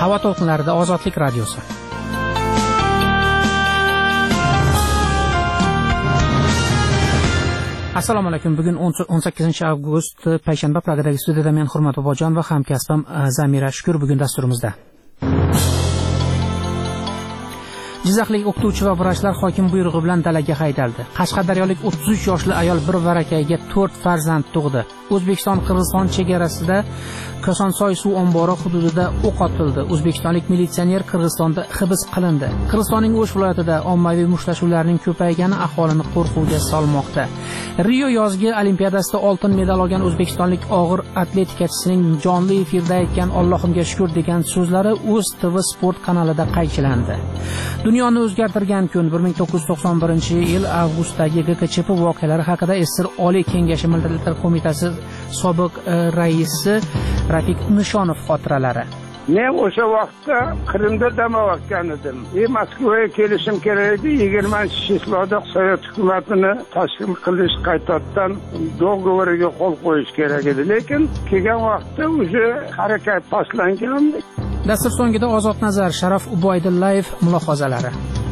Havo to'lqinlarida Ozodlik radiosi. Assalomu alaykum. Bugun 18-avgust payshanba. Pragadagi studiyada men Hurmat Bobojon va hamkasbim Zamira Shukur bugun dasturimizda. Jizzaxlik o'qituvchi va vrachlar hokim buyrug'i bilan dalaga haydaldi. Qashqadaryolik 33 yoshli ayol bir varakayga 4 farzand tug'di. O'zbekiston-Qirg'iziston chegarasida Kosonsoy suv ombori hududida o'q otildi. O'zbekistonlik militsioner Qirg'izistonda hibs qilindi. Qirg'izistonning O'sh viloyatida ommaviy mushtlashuvlarning ko'paygani aholini qo'rquvga solmoqda. Rio yozgi olimpiadasida oltin medal olgan o'zbekistonlik og'ir atletikachining jonli efirda aytgan Allohimga shukr degan so'zlari o'z TV Sport kanalida qaychilandi. Dunyoni o'zgartirgan kun 1991-yil avgustdagi GKChP voqealari haqida Sir Oliy Kengashi Millatlar Qo'mitasi sobiq raisi Rafik Nishonov xotiralari. Men o'sha vaqtda Qrimda dam olgan edim. Moskvaga kelishim kerak edi. 20-chisilarda Sovet hukumatini tashkil qilish qaytadan dogovoriga qo'l qo'yish kerak edi. Lekin kelgan vaqtda o'sha harakat boshlangan. Dastur so'ngida Ozod Nazar, Sharaf Ubaydullayev mulohazalari.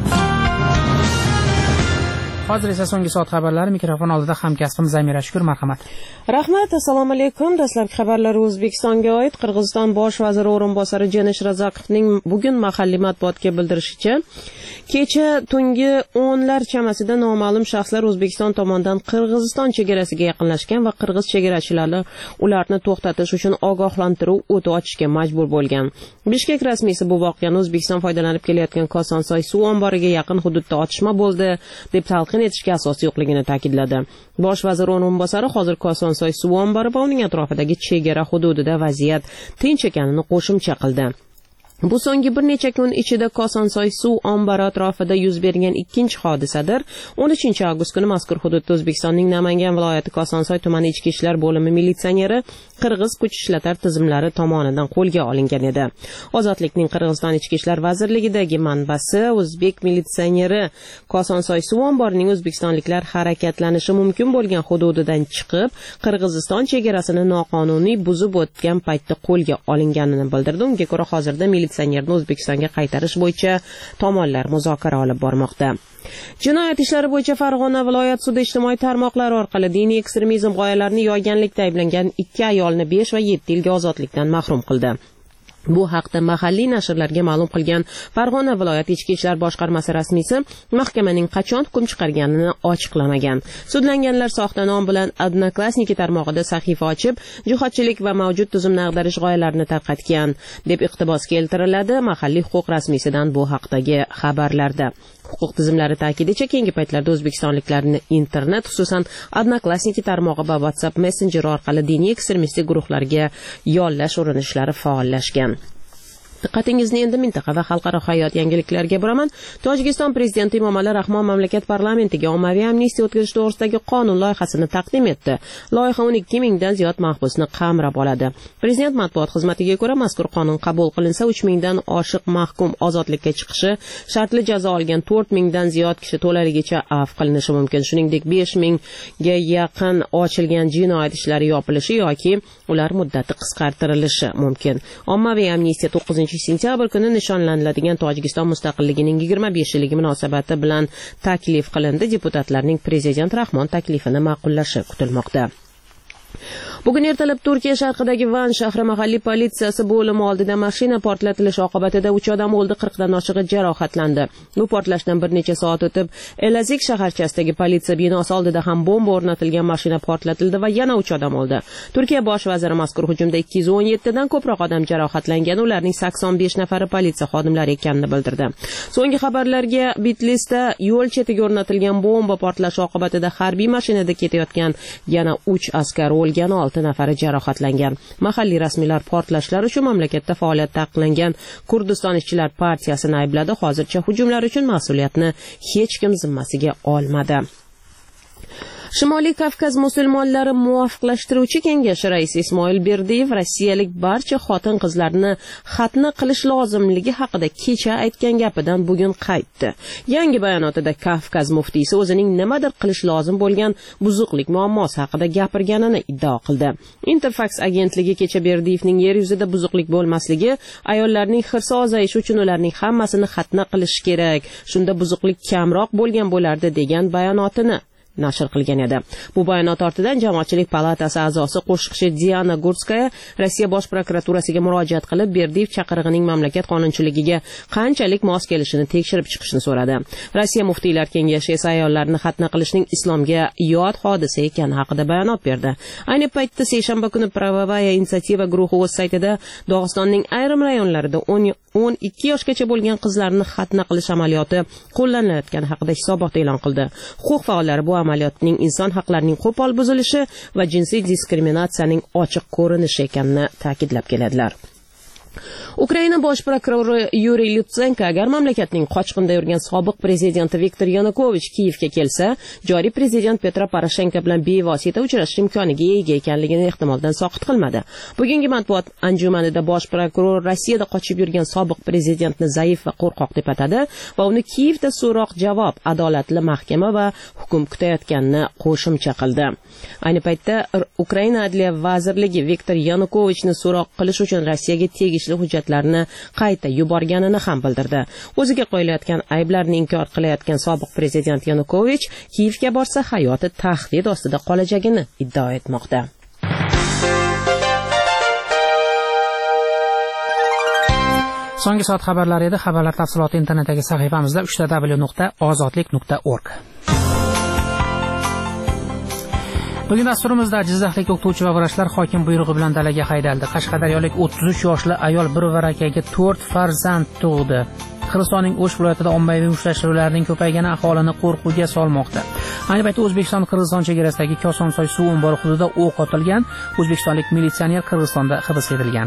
Hozir esa so'nggi soat xabarlari. Mikrofon oldida hamkasbim Zamira Shukur, marhamat. Rahmat, assalomu alaykum. Dastlabki xabarlar O'zbekistonga oid. Qirg'iziston bosh vaziri o'rinbosari Jenish Razakovning bugun mahalliy matbuotga bildirishicha, kecha tungi 10lar chamasida noma'lum shaxslar O'zbekiston tomonidan Qirg'iziston chegarasiga yaqinlashgan va qirg'iz chegarachilari ularni to'xtatish uchun ogohlantiruv o'ti ochishga majbur bo'lgan. Bishkek rasmiysi bu voqeani O'zbekiston foydalanib kelayotgan Kosonsoy suv omboriga yaqin hududda otishma bo'ldi deb talqin etishga asos yo'qligini ta'kidladi. Bosh vazir o'rinbosari hozir Kosonsoy suv ombori va uning atrofidagi chegara hududida vaziyat tinch ekanini qo'shimcha qildi. Bu so'nggi bir necha kun ichida Kosonsoy suv ombori atrofida yuz bergan ikkinchi hodisadir. 13-avgust kuni mazkur hududda O'zbekistonning Namangan viloyati Kosonsoy tumani ichki ishlar bo'limi militsioneri qirg'iz kuch ishlatar tizimlari tomonidan qo'lga olingan edi. Ozodlikning Qirg'iziston ichki ishlar vazirligidagi manbasi o'zbek militsioneri Kosonsoy suv omborining o'zbekistonliklar harakatlanishi mumkin bo'lgan hududidan chiqib, Qirg'iziston chegarasini noqonuniy buzib o'tgan paytda qo'lga olinganini bildirdi. Unga ko'ra hozirda militsionerni O'zbekistonga qaytarish bo'yicha tomonlar muzokara olib bormoqda. Jinoyat ishlari bo'yicha Farg'ona viloyat sudi ijtimoiy tarmoqlar orqali diniy ekstremizm g'oyalarini yoyganlikda ayblangan 2 ayolni 5 va 7 yilga ozodlikdan mahrum qildi. Bu haqda mahalliy nashrlarga ma'lum qilgan Farg'ona viloyat ichki ishlar boshqarmasi rasmiysi mahkamaning qachon hukm chiqarganini ochiqlamagan. Sudlanganlar soxta nom bilan Odnoklassniki tarmog'ida sahifa ochib, jihodchilik va mavjud tuzumni ag'darish g'oyalarini tarqatgan deb iqtibos keltiriladi mahalliy huquq rasmiysidan bu haqdagi xabarlarda. Huquq tizimlari ta'kidicha, keyingi paytlarda o'zbekistonliklarni internet, xususan Odnoklassniki tarmog'i va WhatsApp Messenger orqali diniy ekstremistik guruhlarga yollash urinishlari faollashgan. Diqqatingizni endi mintaqa va xalqaro hayot yangiliklariga buraman. Tojikiston prezidenti Emomali Rahmon mamlakat parlamentiga ommaviy amnistiya o'tkazish to'g'risidagi qonun loyihasini taqdim etdi. Loyiha 12 mingdan ziyod mahbusni qamrab oladi. Prezident matbuot xizmatiga ko'ra, mazkur qonun qabul qilinsa 3 mingdan oshiq mahkum ozodlikka chiqishi, shartli jazo olgan 4 mingdan ziyod kishi to'laligicha afv qilinishi mumkin. Shuningdek, 5 mingga yaqin ochilgan jinoyat ishlari yopilishi yoki ular muddati qisqartirilishi mumkin. Ommaviy amnistiya 9-sentyabr kuni nishonlanadigan Tojikiston mustaqilligining 25-yilligi munosabati bilan taklif qilindi. Deputatlarning prezident Rahmon taklifini ma'qullashi kutilmoqda. Bugun ertalab Turkiya sharqidagi Van shahri mahalliy politsiyasi bo'limi oldida mashina portlatilishi oqibatida 3 odam o'ldi, 40 dan oshig'i jarohatlandi. Bu portlashdan bir necha soat o'tib, Elazik shaharchasidagi politsiya binosi oldida ham bomba o'rnatilgan mashina portlatildi va yana 3 odam o'ldi. Turkiya bosh vaziri mazkur hujumda 217 dan ko'proq odam jarohatlangan, ularning 85 nafari politsiya xodimlari ekanini bildirdi. So'nggi xabarlarga Bitlisda yo'l chetiga o'rnatilgan bomba portlashi oqibatida harbiy mashinada ketayotgan yana 3 askar o'lgan, 6 nafari jarohatlangan. Mahalliy rasmiylar portlashlar uchun mamlakatda faoliyat taqiqlangan Kurdiston ishchilar partiyasini aybladi. Hozircha hujumlar uchun mas'uliyatni hech kim zimmasiga olmadi. Shimoliy Kavkaz musulmonlari muvofiqlashtiruvchi kengashi raisi Ismoil Berdiyev rossiyalik barcha xotin-qizlarni xatna qilish lozimligi haqida kecha aytgan gapidan bugun qaytdi. Yangi bayonotida Kavkaz muftiysi o'zining nimadir qilish lozim bo'lgan buzuqlik muammosi haqida gapirganini iddao qildi. Interfax agentligi kecha Berdiyevning yer yuzida buzuqlik bo'lmasligi, ayollarning hirsi ozayishi uchun ularning hammasini xatna qilish kerak, shunda buzuqlik kamroq bo'lgan bo'lardi degan bayonotini nashr qilgan edi. Bu bayonot ortidan Jamoatchilik palatasi a'zosi qo'shiqchi Diana Gurskaya Rossiya bosh prokuraturasiga murojaat qilib, Berdiyev chaqirig'ining mamlakat qonunchiligiga qanchalik mos kelishini tekshirib chiqishni so'radi. Rossiya muftiylar kengashi esa ayollarni xatna qilishning islomga yot hodisa ekani haqida bayonot berdi. Ayni paytda seshanba kuni Pravovaya inisiativa guruhi o'z saytida Dog'istonning ayrim rayonlarida 12 yoshgacha bo'lgan qizlarni xatna qilish amaliyoti qo'llanilayotgani haqida hisobot e'lon qildi. Huquq faollari bu amaliyotning inson haqlarining qo'pol buzilishi va jinsiy diskriminatsiyaning ochiq ko'rinishi ekanini ta'kidlab keladilar. Ukraina bosh prokurori Yuriy Lutsenko agar mamlakatning qochqinda yurgan sobiq prezidenti Viktor Yanukovich Kiyevga kelsa, joriy prezident Petro Poroshenko bilan bevosita uchrashish imkoniga ega ekanligini ehtimoldan soqit qilmadi. Bugungi matbuot anjumanida bosh prokuror Rossiyada qochib yurgan sobiq prezidentni zaif va qo'rqoq deb atadi va uni Kiyevda so'roq javob, adolatli mahkama va hukm kutayotganini qo'shimcha qildi. Ayni paytda Ukraina Adliya vazirligi Viktor Yanukovichni so'roq qilish uchun Rossiyaga tegishli hujjatlarni qayta yuborganini ham bildirdi. O'ziga qo'yilayotgan ayblarni inkor qilayotgan sobiq prezident Yanukovich Kiyevga borsa hayoti tahdid ostida qolajagini iddao etmoqda. So'nggi soat xabarlari edi. Xabarlar tafsiloti internetdagi sahifamizda www.ozodlik.org. Bugun dasturimizda Jizzaxlik o'qituvchi va vrachlar hokim buyrug'i bilan dalaga haydaldi. Qashqadaryolik 33 yoshli ayol bir varakaga 4 farzand tug'di. Qirg'izistonning O'sh viloyatida ommaviy mushtlashuvlarning ko'paygani aholini qo'rquvga solmoqda. Ayni paytda O'zbekiston-Qirg'iziston chegarasidagi Kosonsoy suv ombori hududida o'q otilgan. O'zbekistonlik militsioner Qirg'izistonda hibsga etilgan.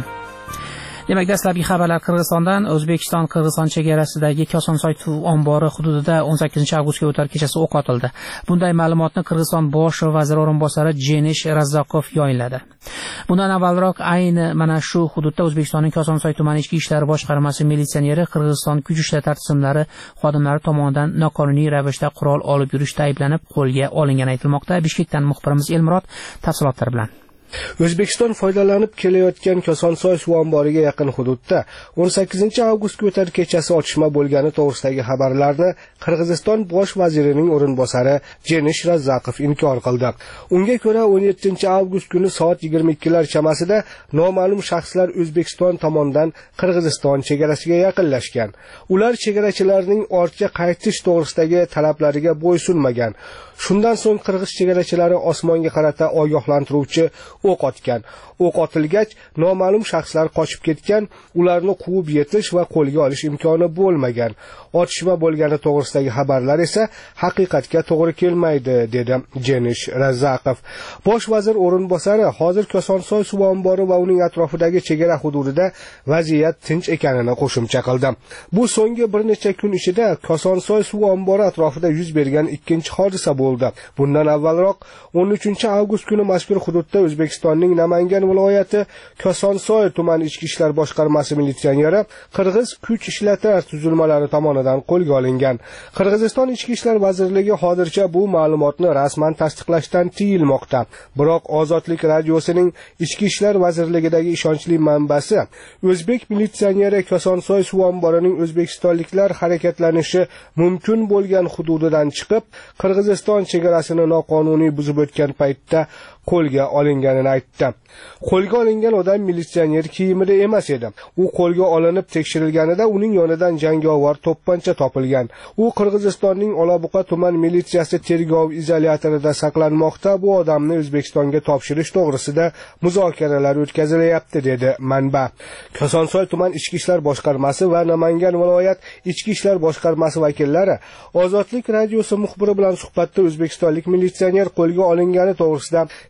Demak, dastlabki xabarlar Qirg'izistondan. O'zbekiston-Qirg'iziston chegarasidagi Kosonsoy suv ombori hududida 18-avgustga o'tar kechasi o'q otildi. Bunday ma'lumotni Qirg'iziston bosh vaziri o'rinbosari Jenish Razakov yo'lladi. Bundan avvalroq ayni mana shu hududda O'zbekistonning Kosonsoy tumani ichki ishlar boshqarmasi militsioneri Qirg'iziston kuch ishlatma tizimlari xodimlari tomonidan noqonuniy ravishda qurol olib yurishda ayblanib qo'lga olingani aytilmoqda. Bishkekdan muxbirimiz Elmurod tafsilotlar bilan. O'zbekiston foydalanib kelayotgan Kosonsoy suv omboriga yaqin hududda 18-avgustga o'tar kechasi otishma bo'lgani to'g'risidagi xabarlarni Qirg'iziston bosh vazirining o'rinbosari Jenish Razakov inkor qildi. Unga ko'ra 17-avgust kuni soat 22lar chamasida noma'lum shaxslar O'zbekiston tomonidan Qirg'iziston chegarasiga yaqinlashgan. Ular chegarachilarning ortga qaytish to'g'risidagi talablariga bo'ysunmagan. Shundan so'ng qirg'iz chegarachilari osmonga qarata ogohlantiruvchi o'q otgan. O'q otilgach, noma'lum shaxslar qochib ketgan, ularni quvib yetish va qo'lga olish imkoni bo'lmagan. Otishma bo'lgani to'g'risidagi xabarlar esa haqiqatga to'g'ri kelmaydi, dedi Jenish Razakov. Bosh vazir o'rinbosari hozir Kosonsoy suv ombori va uning atrofidagi chegara hududida vaziyat tinch ekanini qo'shimcha qildi. Bu so'nggi bir necha kun ichida Kosonsoy suv ombori atrofida yuz bergan ikkinchi hodisa bo'ldi. Bundan avvalroq 13-avgust kuni mazkur hududda O'zbekistonning Namangan viloyati Kosonsoy tuman ichki ishlar boshqarmasi militsioneri qirg'iz kuch ishlatma tuzilmalari tomonidan qo'lga olingan. Qirg'iziston ichki ishlar vazirligi hozircha bu ma'lumotni rasman tasdiqlashdan tiyilmoqda. Biroq Ozodlik radiosining ichki ishlar vazirligidagi ishonchli manbasi o'zbek militsioneri Kosonsoy suv omborining o'zbekistonliklar harakatlanishi mumkin bo'lgan hududidan chiqib, Qirg'iziston chegarasini noqonuniy buzib o'tgan paytda qo'lga olinganini aytdi. Qo'lga olingan odam militsioner kiyimida emas edi. U qo'lga olinib tekshirilganida uning yonidan jangovar to'pponcha topilgan. U Qirg'izistonning Olabuqa tuman militsiyasi tergov izolyatorida saqlanmoqda. Bu odamni O'zbekistonga topshirish to'g'risida muzokaralar o'tkazilyapti, dedi manba. Kosonsoy tuman ichki ishlar boshqarmasi va Namangan viloyat ichki ishlar boshqarmasi vakillari Ozodlik radiosi muxbiri bilan suhbatda o'zbekistonlik militsioner qo'lga olingani to'g'risida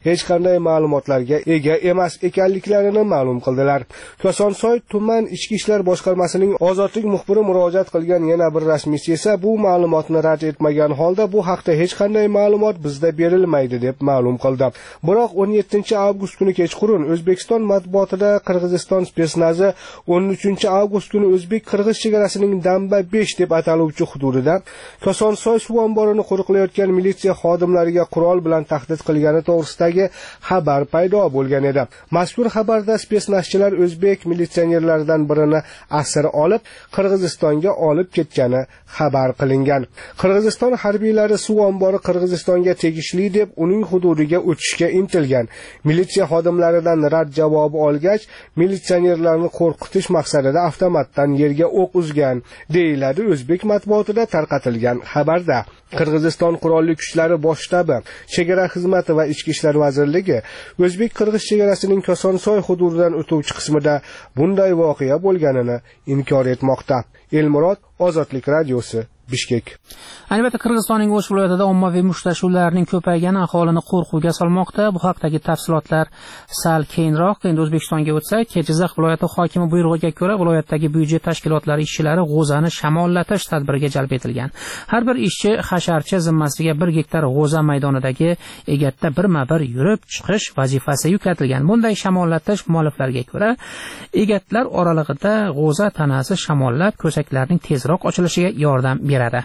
hech qanday ma'lumotlarga ega emas ekanliklarini ma'lum qildilar. Kosonsoy tuman ichki ishlar boshqarmasining ozodlik muxbiri murojaat qilgan yana bir rasmiysi esa bu ma'lumotni rad etmagan holda bu haqda hech qanday ma'lumot bizda berilmaydi deb ma'lum qildi. Biroq 17-avgust kuni kechqurun O'zbekiston matbuotida Qirg'iziston spetsnazi 13-avgust kuni o'zbek-qirg'iz chegarasining Damba 5 deb ataluvchi hududida Kosonsoy suv omborini qo'riqlayotgan militsiya xodimlariga qurol bilan tahdid qilgani to'g'risidagi xabar paydo bo'lgan edi. Mazkur xabarda spetsnazchilar o'zbek militsionerlaridan birini asir olib, Qirg'izistonga olib ketgani xabar qilingan. Qirg'iziston harbiylari suv ombori Qirg'izistonga tegishli deb uning hududiga o'tishga intilgan. Militsiya xodimlaridan rad javobi olgach, militsionerlarni qo'rqitish maqsadida avtomatdan yerga o'q uzgan, deyiladi o'zbek matbuotida tarqatilgan xabarda. Qirg'iziston qurolli kuchlari bosh shtabi, chegara xizmati va ichki ishlar vazirligi o'zbek-qirg'iz chegarasining Kosonsoy hududidan o'tuvchi qismida bunday voqea bo'lganini inkor etmoqda. Elmurod, Ozodlik radiosi, Bishkek. Albatta, Qirg'izistonning O'sh viloyatida ommaviy mushtlashuvlarning ko'paygani aholini qo'rquvga solmoqda. Bu haqdagi tafsilotlar sal keyinroq. Endi O'zbekistonga o'tsak, Jizzax viloyati hokimi buyrug'iga ko'ra viloyatdagi byudjet tashkilotlari ishchilari g'o'zani shamollatish tadbiriga jalb etilgan. Har bir ishchi hasharchi zimmasiga 1 gektar g'o'za maydonidagi egatda birma-bir yurib chiqish vazifasi yuklatilgan. Bunday shamollatish mualliflarga ko'ra, egatlar oralig'ida g'o'za tanasi shamollab ko'saklarning tezroq ochilishiga yordam beradi.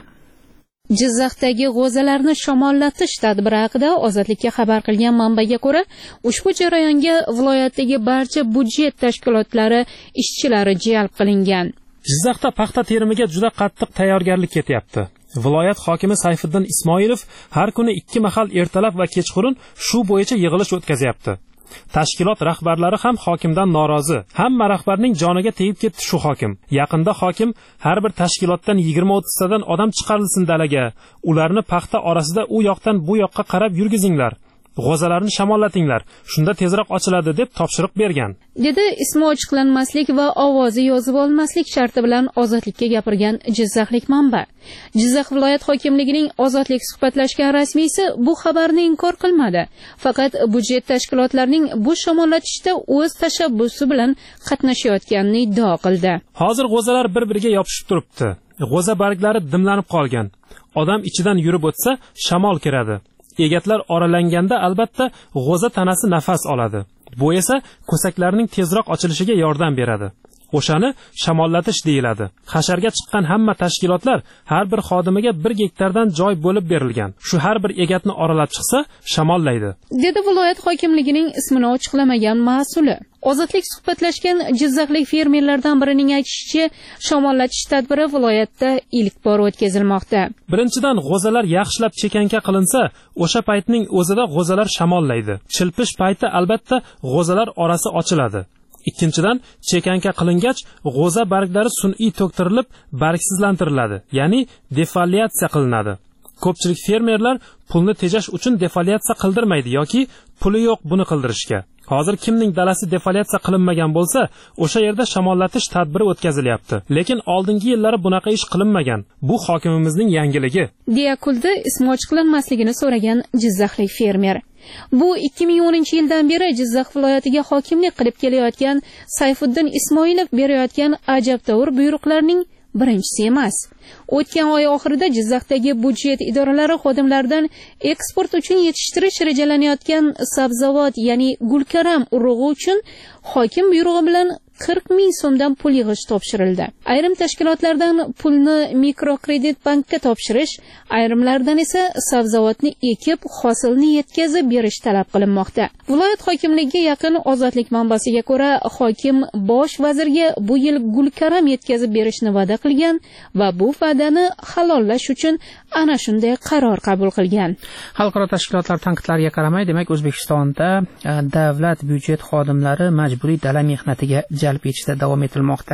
Jizzaxdagi g'o'zalarni shamollatish tadbiri haqida Ozodlikka xabar qilgan manbaga ko'ra, ushbu jarayonga viloyatdagi barcha byudjet tashkilotlari ishchilari jalb qilingan. Jizzaxda paxta terimiga juda qattiq tayyorgarlik ketyapti. Viloyat hokimi Sayfiddin Ismoilov har kuni 2 mahal ertalab va kechqurun shu bo'yicha yig'ilish o'tkazyapti. Tashkilot rahbarlari ham hokimdan norozi. Hamma rahbarning joniga tegib ketdi shu hokim. Yaqinda hokim har bir tashkilotdan 20-30 tadan odam chiqarilsin dalaga. Ularni paxta orasida u yoqdan bu yoqqa qarab yurgizinglar. G'o'zalarni shamollatinglar. Shunda tezroq ochiladi deb topshiriq bergan. Dedi ismi ochiqlanmaslik va ovozi yozib olmaslik sharti bilan Ozodlikka gapirgan jizzaxlik manba. Jizzax viloyat hokimligining Ozodlik suhbatlashgan rasmiysi bu xabarni inkor qilmadi. Faqat byudjet tashkilotlarining bu shamollatishda o'z tashabbusi bilan qatnashayotganini iddao qildi. Hozir g'o'zalar bir-biriga yopishib turibdi. G'o'za barglari dimlanib qolgan. Odam ichidan yurib o'tsa, shamol kiradi. Egatlar oralanganda albatta g'o'za tanasi nafas oladi. Bu esa ko'saklarning tezroq ochilishiga yordam beradi. O'shani shamollatish deyiladi. Hasharga chiqqan hamma tashkilotlar har bir xodimiga 1 gektardan joy bo'lib berilgan. Shu har bir egatni oralab chiqsa, shamollaydi. Dedi viloyat hokimligining ismini ochiqlamagan mas'uli. Ozodlik suhbatlashgan jizzaxlik fermerlardan birining aytishicha, shamollatish tadbiri viloyatda ilk bor o'tkazilmoqda. Birinchidan, g'o'zalar yaxshilab chekanka qilinsa, o'sha paytning o'zida g'o'zalar shamollaydi. Chilpish payti albatta g'o'zalar orasi ochiladi. Ikkinchidan, chekanka qilingach, g'o'za barglari sun'iy to'ktirilib, bargsizlantiriladi, ya'ni defoliatsiya qilinadi. Ko'pchilik fermerlar pulni tejash uchun defoliatsiya qildirmaydi yoki puli yo'q buni qildirishga. Hozir kimning dalasi defoliatsiya qilinmagan bo'lsa, o'sha yerda shamollatish tadbiri o'tkazilyapti. Lekin oldingi yillari bunaqa ish qilinmagan. Bu hokimimizning yangiligi. deya kuldi ismi ochiqlanmasligini so'ragan jizzaxlik fermer. Bu 2010-yildan beri Jizzax viloyatiga hokimlik qilib kelayotgan Sayfiddin Ismoilov berayotgan ajabtovur buyruqlarning birinchisi emas. O'tgan oy oxirida Jizzaxdagi byudjet idoralari xodimlaridan eksport uchun yetishtirish rejalanayotgan sabzavot, ya'ni gulkaram urug'i uchun hokim buyrug'i bilan 40 ming so'mdan pul yig'ish topshirildi. Ayrim tashkilotlardan pulni mikrokredit bankka topshirish, ayrimlardan esa sabzavotni ekib, hosilni yetkazib berish talab qilinmoqda. Viloyat hokimligiga yaqin Ozodlik manbasiga ko'ra, hokim bosh vazirga bu yil gulkaram yetkazib berishni va'da qilgan va bu va'dani halollash uchun ana shunday qaror qabul qilgan. Xalqaro tashkilotlar tanqidlariga qaramay, demak O'zbekistonda davlat byudjet xodimlari majburiy dala mehnatiga jalb etishda davom etilmoqda.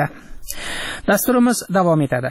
Dasturimiz davom etadi.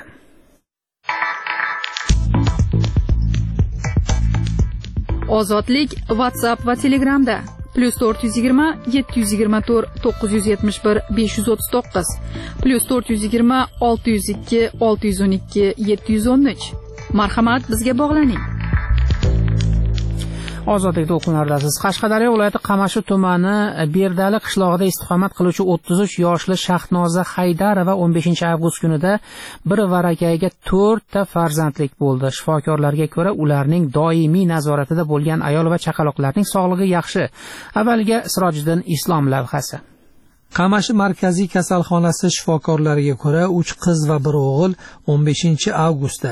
Ozodlik WhatsApp va Telegramda +420 724 971 539 +420 602 612 713. Marhamat, bizga bog'laning. Ozodlikda o'quvlardasiz. Qashqadaryo viloyati Qamashi tumani Berdali qishlog'ida istiqomat qiluvchi 33 yoshli Shahnoza Haydarova 15-avgust kunida bir varakayga 4 ta farzandlik bo'ldi. Shifokorlarga ko'ra, ularning doimiy nazoratida bo'lgan ayol va chaqaloqlarning sog'lig'i yaxshi. Avvaliga Sirojiddin Islom lavhasi. Qamashi markaziy kasalxonasi shifokorlariga ko'ra 3 qiz va 1 o'g'il 15-avgustda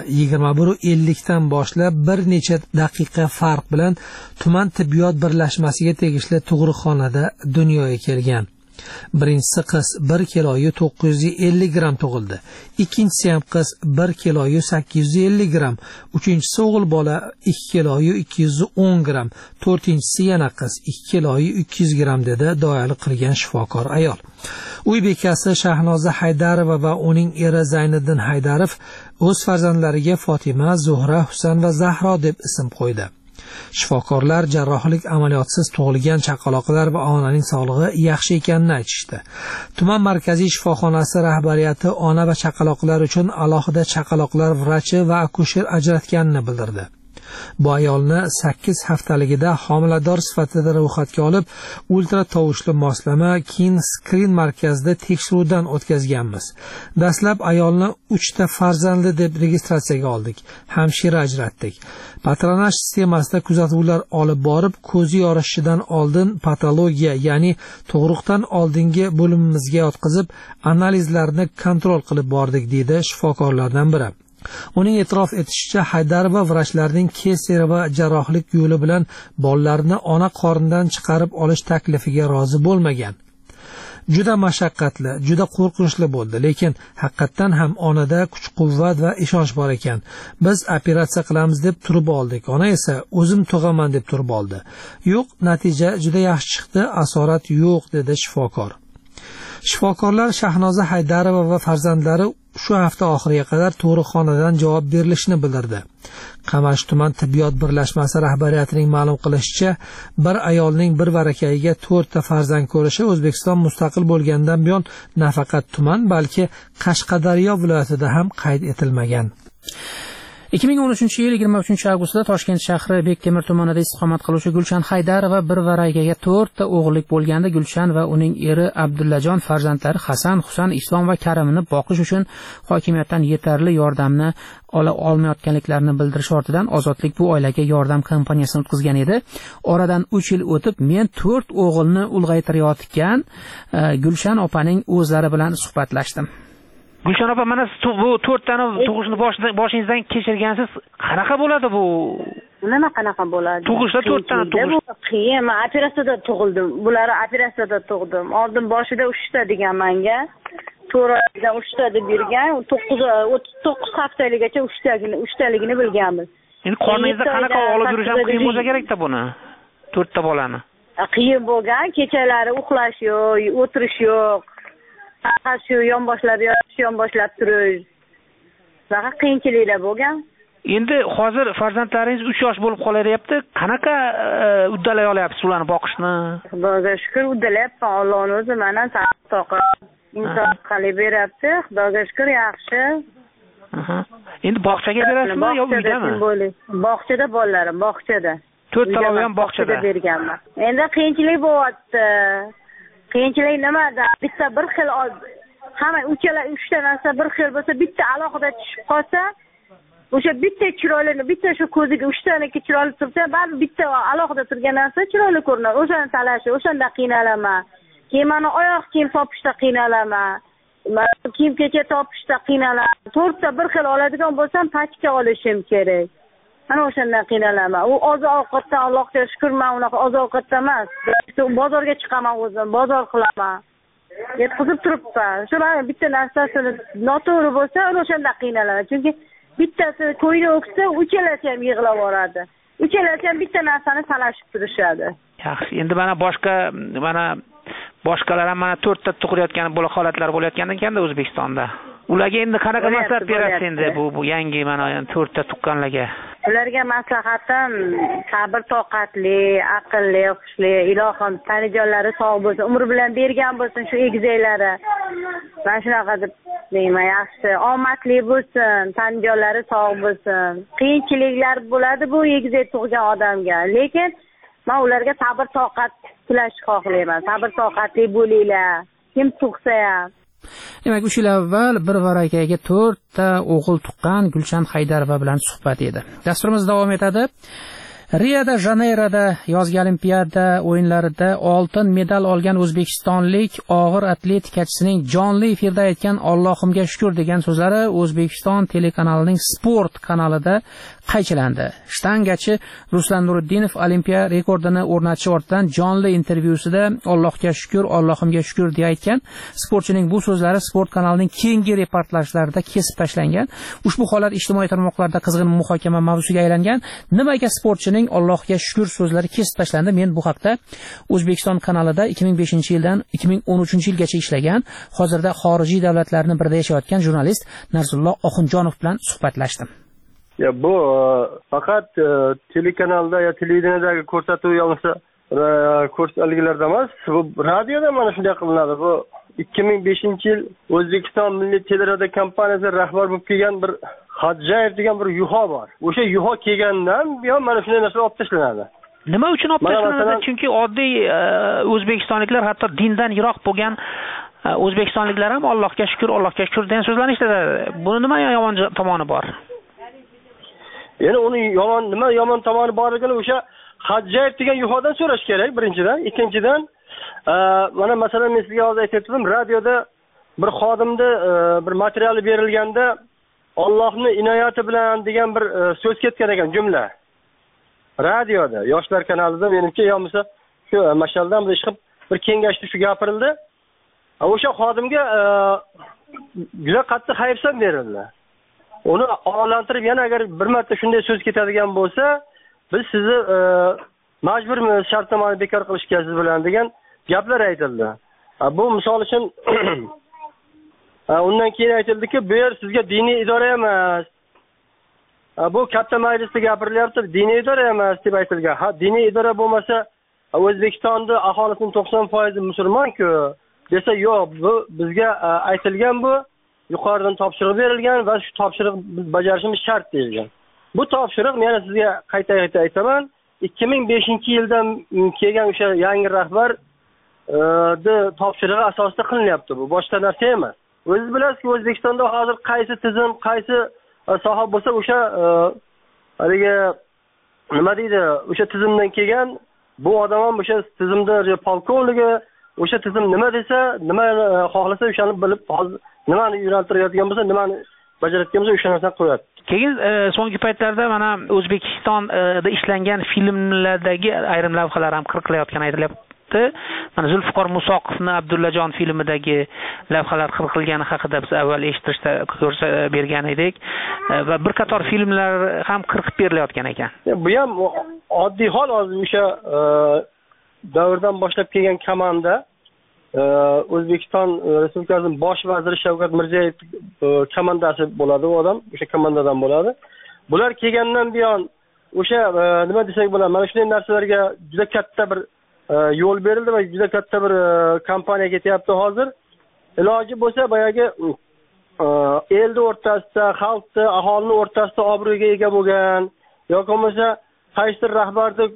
21:50 dan boshlab bir necha daqiqa farq bilan tuman tibbiyot birlashmasiga tegishli tug'ruqxonada dunyoga kelgan. Birinchisi qiz 1 kiloyu 950 gram tug'ildi. Ikkinchisi ham qiz 1 kiloyu 850 gram. Uchinchisi o'g'il bola 2 kiloyu 210 gram. To'rtinchisi yana qiz 2 kiloyu 200 gram dedi doyalik qilgan shifokor ayol. Uy bekasi Shahnoza Haydarova va uning eri Zayniddin Haydarov o'z farzandlariga Fatima, Zuhra, Husan va Zahro deb ism qo'ydi. Shifokorlar jarrohlik amaliyotsiz tug'ilgan chaqaloqlar va onaning sog'lig'i yaxshi ekanini aytishdi. Tuman markaziy shifoxonasi rahbariyati ona va chaqaloqlar uchun alohida chaqaloqlar vrachi va akusher ajratganini bildirdi. Bu ayolni 8 haftaligida homilador sifatida ro'yxatga olib, ultra tovushli moslama keyin skrin markazida tekshiruvdan o'tkazganmiz. Dastlab ayolni 3 ta farzandli deb registratsiyaga oldik. Hamshira ajratdik. Patronaj sistemasida kuzatuvlar olib borib, ko'zi yorishidan oldin patologiya, ya'ni tug'ruqdan oldingi bo'limimizga yotqizib, analizlarni kontrol qilib bordik, dedi shifokorlardan biri. Uning e'tirof etishicha, Haydarova vrachlarning keser va jarrohlik yo'li bilan bolalarni ona qornidan chiqarib olish taklifiga rozi bo'lmagan. Juda mashaqqatli, juda qo'rqinchli bo'ldi, lekin haqiqatan ham onada kuch-quvvat va ishonch bor ekan. Biz operatsiya qilamiz deb turib oldik. Ona esa o'zim tug'aman deb turib oldi. Yo'q, natija juda yaxshi chiqdi, asorat yo'q, dedi shifokor. Shifokorlar Shahnoza Haydarova va farzandlari shu hafta oxiriga qadar tug'ruqxonadan javob berilishini bildirdi. Qamash tuman tibbiyot birlashmasi rahbariyatining ma'lum qilishicha, bir ayolning bir varakayiga 4 ta farzand ko'rishi O'zbekiston mustaqil bo'lgandan buyon nafaqat tuman, balki Qashqadaryo viloyatida ham qayd etilmagan. 2013 yil 23-avgustda Toshkent shahri Bektemir tumanida istiqomat qiluvchi Gulshan Haydarova bir varakaga 4 ta o'g'illik bo'lganda Gulshan va uning eri Abdullajon farzandlari Hasan, Husan, Islom va Karimni boqish uchun hokimiyatdan yetarli yordamni ola olmayotganliklarini bildirish ortidan Ozodlik bu oilaga yordam kampaniyasini o'tkazgan edi. Oradan 3 yil o'tib men 4 o'g'ilni ulg'aytirayotgan Gulshan opaning o'zlari bilan suhbatlashdim. Gulshan opa, mana bu 4 tani tug'ishni boshingizdan kechirgansiz, qanaqa bo'ladi bu? Nima qanaqa bo'ladi? Tug'ishda 4 tani tug'ish. Qiyin, men operatsiyada tug'ildim. Bular operatsiyada tug'dim. Oldin boshida 3 ta degan menga. 4 oydan 3 ta deb bergan, 39 haftaligacha 3 taligini bilganmiz. Endi qorningizda qanaqa olib yurish ham qiyin bo'lsa kerak-da buni. 4 ta bolani. Qiyin bo'lgan, kechalari uxlash yo'q, o'tirish yo'q. Faqat shu yonboshlab yotish, yonboshlab turish. Faqat qiyinchiliklar bo'lgan. Endi hozir farzandlaringiz 3 yosh bo'lib qolayapti. Qanaqa uddalay olyapsiz ularni boqishni? Xudoga shukr, uddalayapman. Allohning o'zi mana toqat inson qilib beryapti. Xudoga shukr, yaxshi. Endi bog'chaga berasizmi yo uydami? Bog'chada bolalarim, bog'chada. 4 talab ham bog'chada berganman. Endi qiyinchilik bo'lyapti. Qiyinchilik nimada? Bitta bir xil hamma uchala 3 ta narsa bir xil bo'lsa, bitta alohida tushib qolsa, o'sha bitta chiroyli, bitta shu ko'ziga 3 taniki chiroyli tursa, baribir bitta alohida turgan narsa chiroyli ko'rinadi. O'shani talashi, o'shanda qiynalaman. Keyin mana oyoq kiyim topishda qiynalaman. Kiyim-kecha topishda qiynalaman. 4 ta bir xil oladigan bo'lsam, pachka olishim kerak. Mana o'shandan qiynalaman. U oziq-ovqatdan Allohga shukr, men unaqa oziq-ovqatdan emas. Bozorga chiqaman o'zim, bozor qilaman. Yetkazib turibman. Shular bitta narsasini noto'g'ri bo'lsa, o'shanda qiynalaman. Chunki bittasi ko'yni o'ksa, uchalasi ham yig'lab yoradi. Uchalasi ham bitta narsani talashib turishadi. Yaxshi. Endi mana boshqalar ham mana 4 ta tug'irayotgan holatlar bo'layotgan ekanda O'zbekistonda. Ularga endi qanaqa maslahat berasiz endi bu yangi mana 4 ta tuqqanlarga? ularga maslahatim sabr toqatli, aqlli, xushli, ilohim tanijonlari sog' bo'lsin, umr bilan bergan bo'lsin shu egizaklari. Men shunaqa deb deyman, yaxshi, omadli bo'lsin, tanijonlari sog' bo'lsin. Qiyinchiliklar bo'ladi bu egizak tug'gan odamga, lekin men ularga sabr toqat tilashni xohlayman. Sabr toqatli bo'linglar. Kim tug'sa ham. Demak, 3 yil avval bir varakaga 4 ta o'g'il tuqqan Gulshan Haydarova bilan suhbat edi. Dasturimiz davom etadi. Rio de Janeyroda yozgi olimpiada o'yinlarida oltin medal olgan o'zbekistonlik og'ir atletikachining jonli efirda aytgan Allohimga shukr degan so'zlari O'zbekiston telekanalining Sport kanalida qaychilandi. Shtangachi Ruslan Nuriddinov olimpiya rekordini o'rnatish ortidan jonli intervyusida Allohga shukr, Allohimga shukr deya aytgan. Sportchining bu so'zlari Sport kanalining keyingi reportajlarida kesib tashlangan. Ushbu holat ijtimoiy tarmoqlarda qizg'in muhokama mavzusiga aylangan. Nimaga sportchining Allohga shukr so'zlari kesib tashlandi? Men bu haqda O'zbekiston kanalida 2005-yildan 2013-yilgacha ishlagan, hozirda xorijiy davlatlarning birida yashayotgan jurnalist Narzulloh Oxunjonov bilan suhbatlashdim. Bu faqat telekanalda yo televideniyadagi ko'rsatuv yo'lsa ko'rsatuvlarda emas, bu radioda mana shunday qilinadi. Bu 2005-yil O'zbekiston Milliy teleradio kompaniyasi rahbar bo'lib kelgan bir Hajjayev degan bir yuho bor. O'sha yuho kelgandan buyon mana shunday narsalar olib tashlanadi. Nima uchun olib tashlanadi? Chunki oddiy o'zbekistonliklar, hatto dindan yiroq bo'lgan o'zbekistonliklar ham Allohga shukr degan so'zlarni eshitadi. Buni nima yomon tomoni bor? Ya'ni uni yomon tomoni borligini o'sha Hajjayev degan yuhodan so'rash kerak birinchidan. Ikkinchidan mana masalan men sizga hozir aytdim, radioda bir xodimni bir materiali berilganda Allohning inoyati bilan degan bir so'z ketgan ekan, jumla. Radioda, yoshlar kanalida menimcha yo'qmisa shu mashaldan bir chiqib bir kengashda shu gapirildi. O'sha xodimga juda qattiq hayfsan berildi. Uni olantirib yana agar bir marta shunday so'z ketadigan bo'lsa, biz sizni majburmiz shartnomani bekor qilishga siz bilan degan gaplar aytildi. Bu misol uchun undan keyin aytildiki, bu yer sizga diniy idora emas. Bu katta majlisda gapirilyapti, diniy idora emas deb aytilgan. Diniy idora bo'lmasa, O'zbekistonda aholisining 90% musulmon-ku desa, yo'q, bu bizga aytilgan, bu yuqoridan topshiriq berilgan va shu topshiriq biz bajarishimiz shart deyilgan. Bu topshiriq, men sizga qayta aytaman, 2005-yildan kelgan o'sha yangi rahbar topshirig'i asosida qilinyapti bu, boshqa narsa emas. O'zingiz bilasizki, O'zbekistonda hozir qaysi tizim, qaysi soha bo'lsa o'sha haliga nima deydi, o'sha tizimdan kelgan bu odam ham o'sha tizimda polkovnigi, o'sha tizim nima desa, nima xohlasa o'shani bilib, hozir nimani yo'naltirayotgan bo'lsa, nimani bajarayotgan bo'lsa o'sha narsani qo'yadi. Keyin so'nggi paytlarda mana O'zbekistonda ishlangan filmlardagi ayrim lavhalar ham qirqilayotgani aytilyapti. Mana Zulfiqor Musoqovni Abdullajon filmidagi lavhalar qirqilgani haqida biz avval eshitishda ko'rsa bergan edik va bir qator filmlar ham qirqib berilayotgan ekan. Bu ham oddiy hol, hozir o'sha davrdan boshlab kelgan komanda O'zbekiston Respublikasining bosh vaziri Shavkat Mirziyoyev komandasi bo'ladi, u odam o'sha komandadan bo'ladi. Bular kelgandan buyon o'sha nima desak bo'ladi, mana shunday narsalarga juda katta bir yo'l berildi va juda katta bir kampaniya ketyapti hozir. Iloji bo'lsa boyagi elni o'rtasida, xalqni, aholini o'rtasida obro'ga ega bo'lgan yoki bo'lmasa qaysidir rahbarni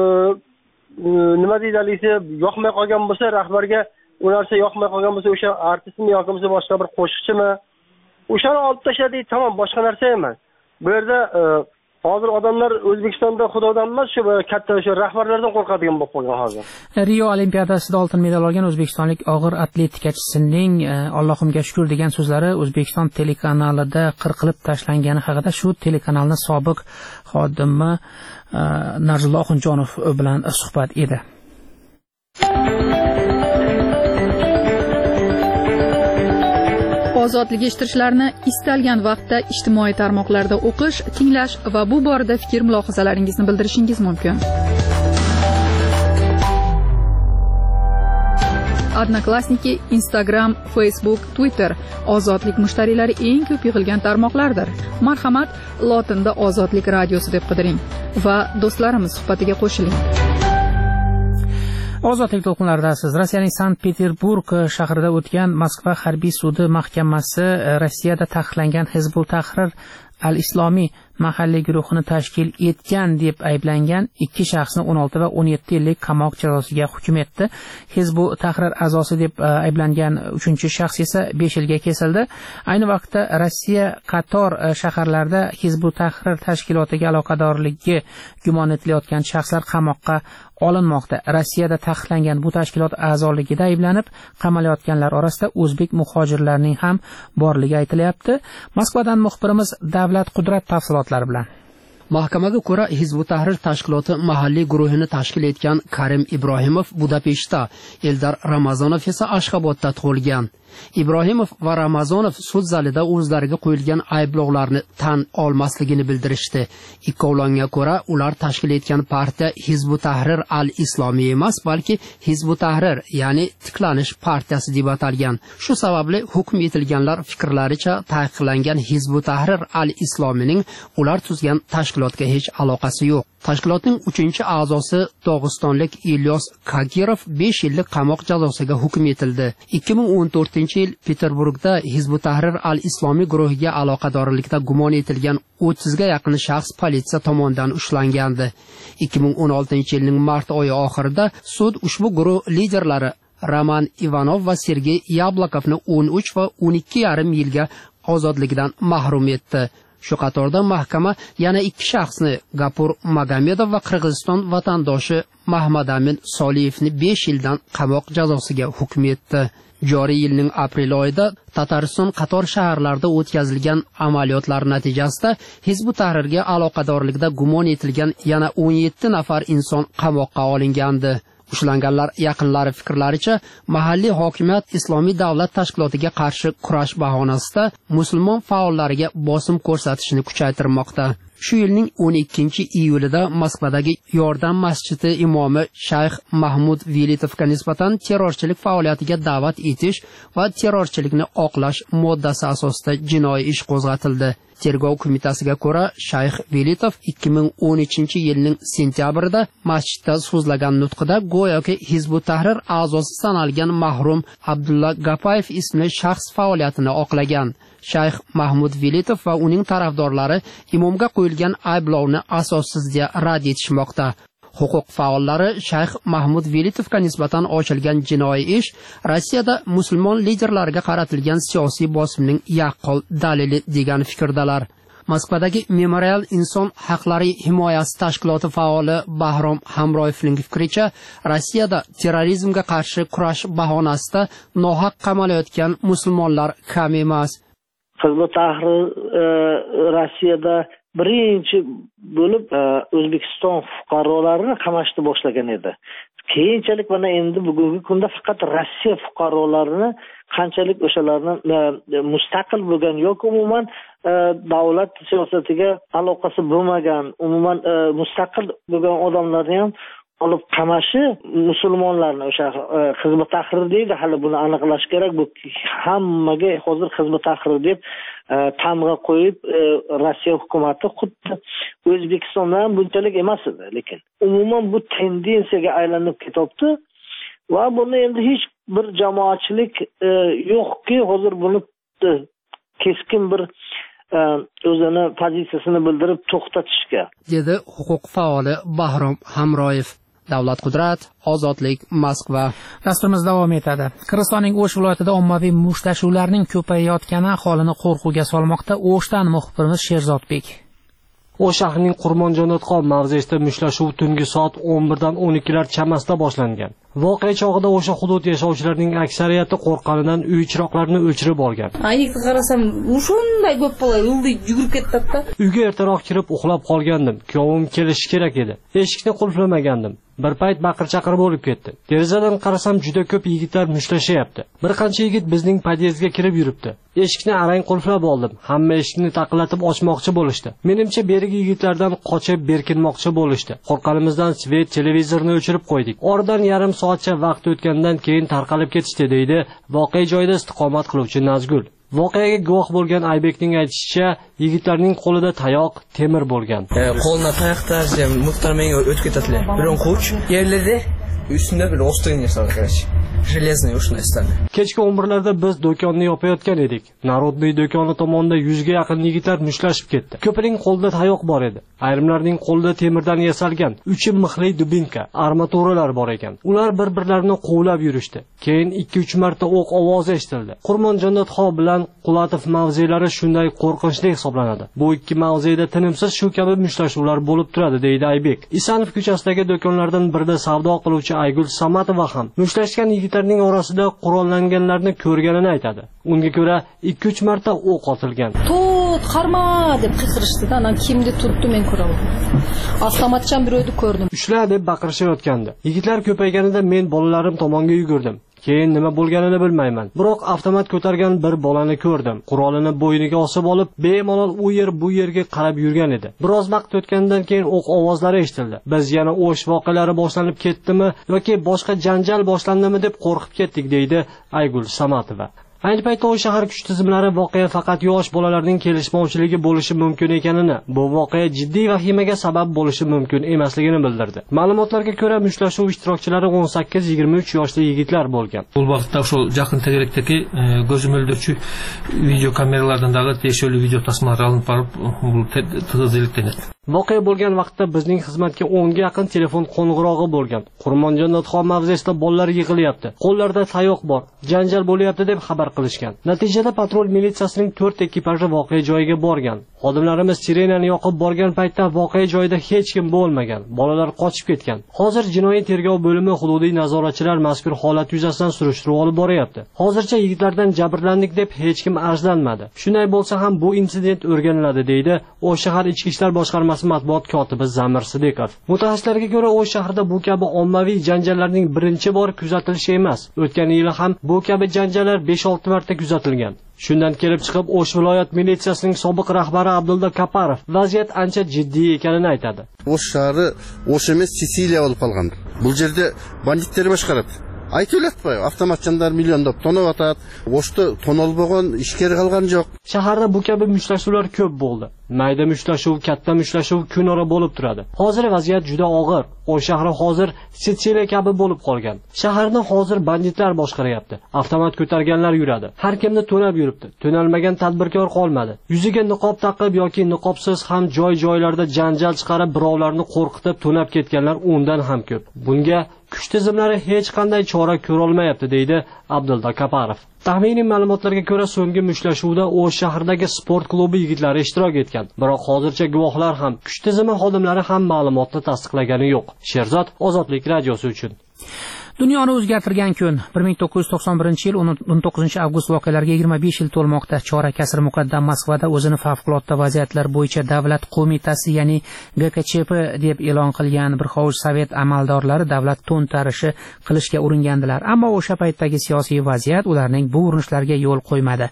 nima deydi, yoqmay qolgan bo'lsa, rahbarga u narsa yoqmay qolgan bo'lsa, o'sha artistmi yoki bo'lmasa boshqa bir qo'shiqchimi, o'shani olib tashladik, tamom, boshqa narsa emas. Bu yerda hozir odamlar O'zbekistonda Xudodan emas, shu katta o'sha rahbarlardan qo'rqadigan bo'lib qolgan hozir. Rio Olimpiadasida oltin medal olgan o'zbekistonlik og'ir atletikachisining Allohimga shukr degan so'zlari O'zbekiston telekanalida qirqilib tashlangani haqida shu telekanalning sobiq xodimi Narzulloh Oxunjonov bilan suhbat edi. Ozodlik eshittirishlarni istalgan vaqtda ijtimoiy tarmoqlarda o'qish, tinglash va bu borada fikr-mulohazalaringizni bildirishingiz mumkin. Odnoklassniki, Instagram, Facebook, Twitter ozodlik mushtariylari eng ko'p yig'ilgan tarmoqlardir. Marhamat, lotinda Ozodlik radiosi deb qidiring va do'stlarimiz suhbatiga qo'shiling. Ozodlik to'lqinlaridasiz. Rossiyaning Sankt-Peterburg shahrida o'tgan Moskva harbiy sudi mahkamasi Rossiyada taqiqlangan Hizbut Tahrir al-Islomiy mahalliy guruhini tashkil etgan deb ayblangan 2 shaxsni 16 va 17 yillik qamoq jazosiga hukm etdi. Hizbut Tahrir a'zosi deb ayblangan 3-shaxs esa 5 yilga kesildi. Ayni vaqtda Rossiya qator shaharlarda Hizbut Tahrir tashkilotiga aloqadorligi gumon etilayotgan shaxslar qamoqqa olinmoqda. Rossiyada taqiqlangan bu tashkilot a'zoligida ayblanib qamalayotganlar orasida o'zbek muhojirlarining ham borligi aytilyapti. Moskvadan muxbirimiz Davlat Qudrat tafsilotlari bilan. Mahkamaga ko'ra, Hizbut Tahrir tashkiloti mahalliy guruhini tashkil etgan Karim Ibrohimov Budapeshtda, Eldar Ramazonov esa Ashxobodda tug'ilgan. Ibrohimov va Ramazonov sud zalida o'zlariga qo'yilgan ayblovlarni tan olmasligini bildirishdi. Ikkovlonga ko'ra, ular tashkil etgan partiya Hizbut Tahrir al-Islomiy emas, balki Hizbut Tahrir, ya'ni tiklanish partiyasi deb atalgan. Shu sababli hukm etilganlar fikrlaricha taqiqlangan Hizbut Tahrir al-Islomiyning ular tuzgan tashkilotga hech aloqasi yo'q. Tashkilotning 3-a'zosi Dog'istonlik Ilyos Kagirov 5 yillik qamoq jazosiga hukm etildi. 2014-yil Peterburgda Hizbut Tahrir al-Islomiy guruhiga aloqadorlikda gumon etilgan 30 ga yaqin shaxs politsiya tomonidan ushlangandi. 2016-yilning mart oyi oxirida sud ushbu guruh liderlari Roman Ivanov va Sergey Yablakovni 13 va 12,5 yilga ozodlikdan mahrum etdi. Shu qatorda mahkama yana 2 shaxsni, Gapur Magomedov va Qirg'iziston vatandoshi Mahmadamin Soliyevni 5 yildan qamoq jazosiga hukm etdi. Joriy yilning aprel oyida Tatariston qator shaharlarda o'tkazilgan amaliyotlar natijasida Hizbut Tahrirga aloqadorlikda gumon etilgan yana 17 nafar inson qamoqqa olingandi. Ushlanganlar yaqinlari fikrlaricha, mahalliy hokimiyat Islomiy davlat tashkilotiga qarshi kurash bahonasida musulmon faollariga bosim ko'rsatishni kuchaytirmoqda. Shu yilning 12-iyulida Moskvadagi Yordam masjidi imomi Shayx Mahmud Velitovga nisbatan terrorchilik faoliyatiga da'vat etish va terrorchilikni oqlash moddasi asosida jinoiy ish qo'zg'atildi. Tergov qo'mitasiga ko'ra, Shayx Velitov 2013-yilning sentyabrida masjidda so'zlagan nutqida go'yoki Hizbut Tahrir a'zosi sanalgan mahrum Abdulla Gapayev ismli shaxs faoliyatini oqlagan. Shayx Mahmud Velitov va uning tarafdorlari imomga qo'yilgan ayblovni asossiz deya rad etishmoqda. Huquq faollari Shayx Mahmud Velitovga nisbatan ochilgan jinoiy ish Rossiyada musulmon liderlariga qaratilgan siyosiy bosimning yaqqol dalili degan fikrdalar. Moskvadagi Memorial inson haqlari himoyasi tashkiloti faoli Bahrom Hamroyevning fikricha, Rossiyada terrorizmga qarshi kurash bahonasida nohaq qamalayotgan musulmonlar kam emas. Hizbut Tahrir Rossiyada birinchi bo'lib O'zbekiston fuqarolarini qamashni boshlagan edi. Keyinchalik mana endi bugungi kunda faqat Rossiya fuqarolarini qanchalik o'shalarni mustaqil bo'lgan yoki umuman davlat siyosatiga aloqasi bo'lmagan, umuman mustaqil bo'lgan odamlarni ham olib qamashi musulmonlarni o'sha Hizbut Tahrir deydi, hali buni aniqlash kerak. Bu hammaga hozir Hizbut Tahrir deb tamg'a qo'yib Rossiya hukumati xuddi O'zbekistondan bunchalik emas edi, lekin umuman bu tendensiyaga aylanib ketibdi va buni endi hech bir jamoatchilik yo'qki hozir buni keskin bir o'zini pozitsiyasini bildirib to'xtatishga, dedi huquq faoli Bahrom Hamroyev. Davlat Qudrat, Ozodlik, Moskva. Dasturimiz davom etadi. Qirg'izistonning O'sh viloyatida ommaviy mushtlashuvlarning ko'payayotgani aholini qo'rquvga solmoqda. O'shdan muxbirimiz Sherzodbek. O'sh shahrining Qurmonjonotqon mavzesida mushtlashuv tungi soat 11 dan 12 lar chamasida boshlangan. Voqea chog'ida o'sha hudud yashovchilarining aksariyati qo'rqqanidan uy chiroqlarini o'chirib olgan. Ayniqsa qarasam, shunday ko'p bola yugurib ketdi-da. Uyga ertaroq kirib uxlab qolgandim. Kuyovim kelishi kerak edi. Eshikni qulflamagandim. Bir payt baqir-chaqir bo'lib ketdi. Derazadan qarasam juda ko'p yigitlar mushtlashayapti. Bir qancha yigit bizning podyezdga kirib yuribdi. Eshikni arang qulflab oldim. Hamma eshikni taqillatib ochmoqchi bo'lishdi. Menimcha berigi yigitlardan qochib berkinmoqchi bo'lishdi. Qo'rqqanimizdan svet televizorni o'chirib qo'ydik. Oradan yarim soatcha vaqt o'tgandan keyin tarqalib ketishdi, deydi voqea joyida istiqomat qiluvchi Nazgul. Voqeaga guvoh bo'lgan Aybekning aytishicha, yigitlarning qo'lida tayoq, temir bo'lgan. Qo'lida tayoqda muhtarmenga o'tib ketadilar. Biron qo'ch yerlarda üstünde bir ostrin yaşadı kardeş. Железный ушны istadi. Kechki 11larda biz do'konni yopayotgan edik. Narodniy do'koni tomonda 100 ga yaqin yigitlar mushlashib ketdi. Ko'pining qo'lida tayoq bor edi. Ayrimlarning qo'lida temirdan yasalgan 3 mixli dubinka, armaturalar bor ekan. Ular bir-birlarini quvlab yurishdi. Keyin 2-3 marta o'q ovozi eshitildi. Qurmonjonnatxon bilan Qulatov mavzelari shunday qo'rqinchli hisoblanadi. Bu ikki mavzeda tinimsiz shu kabi mushtlashuvlar bo'lib turadi, deydi Aybek. Isanov ko'chasidagi do'konlardan birida savdo qiluvchi Aygul Samatova ham mushlashgan yigitlarning orasida qurollanganlarni ko'rganini aytadi. Unga ko'ra 2-3 marta o'q otilgan. Tut, qarma deb qichqirishdi. Ana kimdi turibdi men ko'raman. Avtomatchan birovni ko'rdim. Ushla deb baqirishayotgandi. Yigitlar ko'payganida men bolalarim tomonga yugurdim. Keyin nima bo'lganini bilmayman. Biroq avtomat ko'targan bir bolani ko'rdim. Qurolini bo'yniga osib olib, bemalol u yer bu yerga qarab yurgan edi. Biroz vaqt o'tgandan keyin o'q ovozlari eshitildi. Biz yana o'sh voqealari boshlanib ketdimi yoki boshqa janjal boshlandimi deb qo'rqib ketdik, deydi Aygul Samatova. Ayni paytda o'sha shahar kuch tizimlari voqea faqat yosh bolalarning kelishmovchiligi bo'lishi mumkin ekanini, bu voqea jiddiy vahimaga sabab bo'lishi mumkin emasligini bildirdi. Ma'lumotlarga ko'ra, mushtlashuv ishtirokchilari 18-23 yoshli yigitlar bo'lgan. Bu vaqtda o'sha yaqin tegrakdagi ko'zim o'ldiruvchi video kameralardan dag'i tegishli video tasmalar olinib borib, bu tezlikda edi. Voqea bo'lgan vaqtda bizning xizmatga 10 ga yaqin telefon qo'ng'irog'i bo'lgan. Qurmonjonnatxon mavzesida bolalar yig'ilyapti. Qo'llarida tayoq bor. Janjal bo'lyapti deb xabar qilishgan. Natijada patrul militsiyasining 4 ekipaji voqea joyiga borgan. Xodimlarimiz sirenani yoqib borgan paytda voqea joyida hech kim bo'lmagan. Bolalar qochib ketgan. Hozir jinoiy tergov bo'limi hududiy nazoratchilar mazkur holat yuzasidan surishtiruv olib boryapti. Hozircha yigitlardan jabrlandik deb hech kim arzlanmadi. Shunday bo'lsa ham bu insident o'rganiladi, deydi o'sha shahar ichki ishlar boshqarmasi matbuot kotibi Zamir Sidiqov. Mutaxassislarga ko'ra, o'sha shaharda bu kabi ommaviy janjallarning birinchi bor kuzatilishi emas. O'tgan yil ham bu kabi janjallar 5-6 marta kuzatilgan. Shundan kelib chiqib, O'sh viloyat militsiyasining sobiq rahbari Abdulla Kaparov vaziyat ancha jiddiy ekanini aytadi. O'sh shahri O'sh emas, Sisiliya bo'lib qolgan. Bu yerda banditlar boshqaradi. Aytayotmay, avtomatchanlar millionlab tonab atadi. O'shda tonol bo'lgan, ishkari qolgan yo'q. Shaharda bu kabi mushlashuvlar ko'p bo'ldi. Mayda mushlashuv, katta mushlashuv kunora bo'lib turadi. Hozir vaziyat juda og'ir. O'sh shahri hozir Sitsiliya kabi bo'lib qolgan. Shaharni hozir banditlar boshqaryapti. Avtomat ko'targanlar yuradi. Har kimni to'nab yuribdi. To'nalmagan tadbirkor qolmadi. Yuziga niqob taqib yoki niqobsiz ham joy-joylarda janjal chiqarib, birovlarni qo'rqitib to'nab ketganlar undan ham ko'p. Bunga kuch tizimlari hech qanday chora ko'ra olmayapti, deydi Abdulla Kaparov. Taxminiy ma'lumotlarga ko'ra, so'nggi mushtlashuvda O'sh shahridagi sport klubi yigitlari ishtirok etgan. Biroq hozircha guvohlar ham, kuch tizimi xodimlari ham ma'lumotni tasdiqlagani yo'q. Sherzod, Ozodlik radiosi uchun. Dunyoni o'zgartirgan kun 1991-yil 19 avgust voqealariga 25 yil to'lmoqda. Chorak asr muqaddam Moskvada o'zini favqulodda vaziyatlar bo'yicha davlat qo'mitasi, ya'ni GKChP deb e'lon qilgan bir hovuch sovet amaldorlari davlat to'ntarishi qilishga uringandilar. Ammo o'sha paytdagi siyosiy vaziyat ularning bu urinishlariga yo'l qo'ymadi.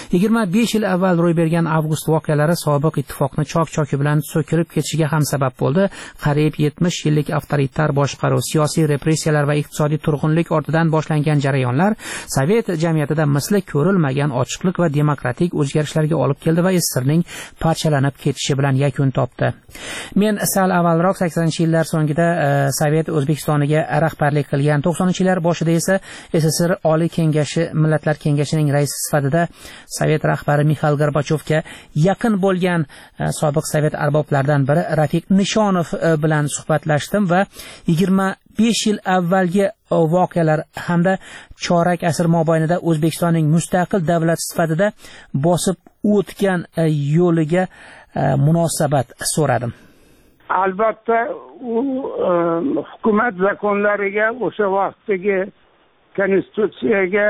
25 yil avval ro'y bergan avgust voqealari sobiq ittifoqni chok-choki bilan so'kilib ketishiga ham sabab bo'ldi. Qariyb 70 yillik avtoritar boshqaruv, siyosiy repressiyalar va iqtisodiy turg'unlik ortidan boshlangan jarayonlar sovet jamiyatida misli ko'rilmagan ochiqlik va demokratik o'zgarishlarga olib keldi va SSRning parchalanib ketishi bilan yakun topdi. Men sal avvalroq 80-yillar so'ngida Sovet O'zbekistoniga rahbarlik qilgan, 90-yillar boshida esa SSR Oliy Kengashi Millatlar Kengashining raisi sifatida Sovet rahbari Mixail Gorbachevga yaqin bo'lgan sobiq sovet arboblaridan biri Rafik Nishonov bilan suhbatlashdim va 25 yil avvalgi voqealar hamda chorak asr mobaynida O'zbekistonning mustaqil davlat sifatida bosib o'tgan yo'liga munosabat so'radim. Albatta, u hukumat zakonlariga, o'sha vaqtdagi konstitutsiyaga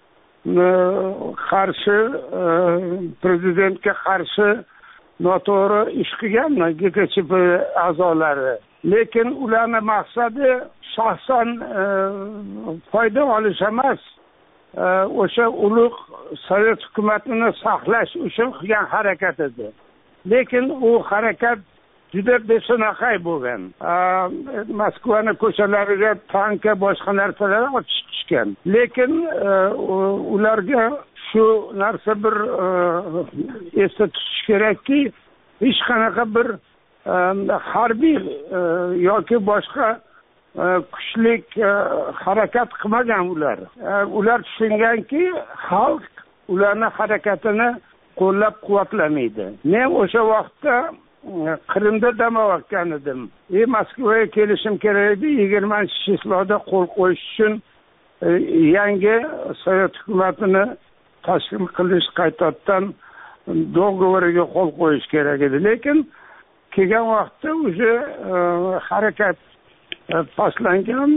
qarshi, prezidentga qarshi noto'g'ri ish qilganmi GKChP a'zolari. Lekin ularning maqsadi shaxsan foyda olish emas, o'sha ulug' sovet hukumatini saqlash uchun qilgan harakat edi. Lekin u harakat juda besunaqay bo'lgan. Moskvani ko'chalariga tanka boshqa narsalar olib chiqishgan. Lekin ularga shu narsa bir esda tutish kerakki, hech qanaqa bir harbiy yoki boshqa kuchlik harakat qilmagan ular. Ular tushunganki, xalq ularning harakatini qo'llab-quvvatlamaydi. Men o'sha vaqtda Qrimda dam olgan edim. Moskvaga kelishim kerak edi. 20-cheklovda qo'l qo'yish uchun yangi Sovet hukumatini tashkil qilish qaytadan dogovoriga qo'l qo'yish kerak edi. Lekin kelgan vaqtda o'sha harakat pastlangan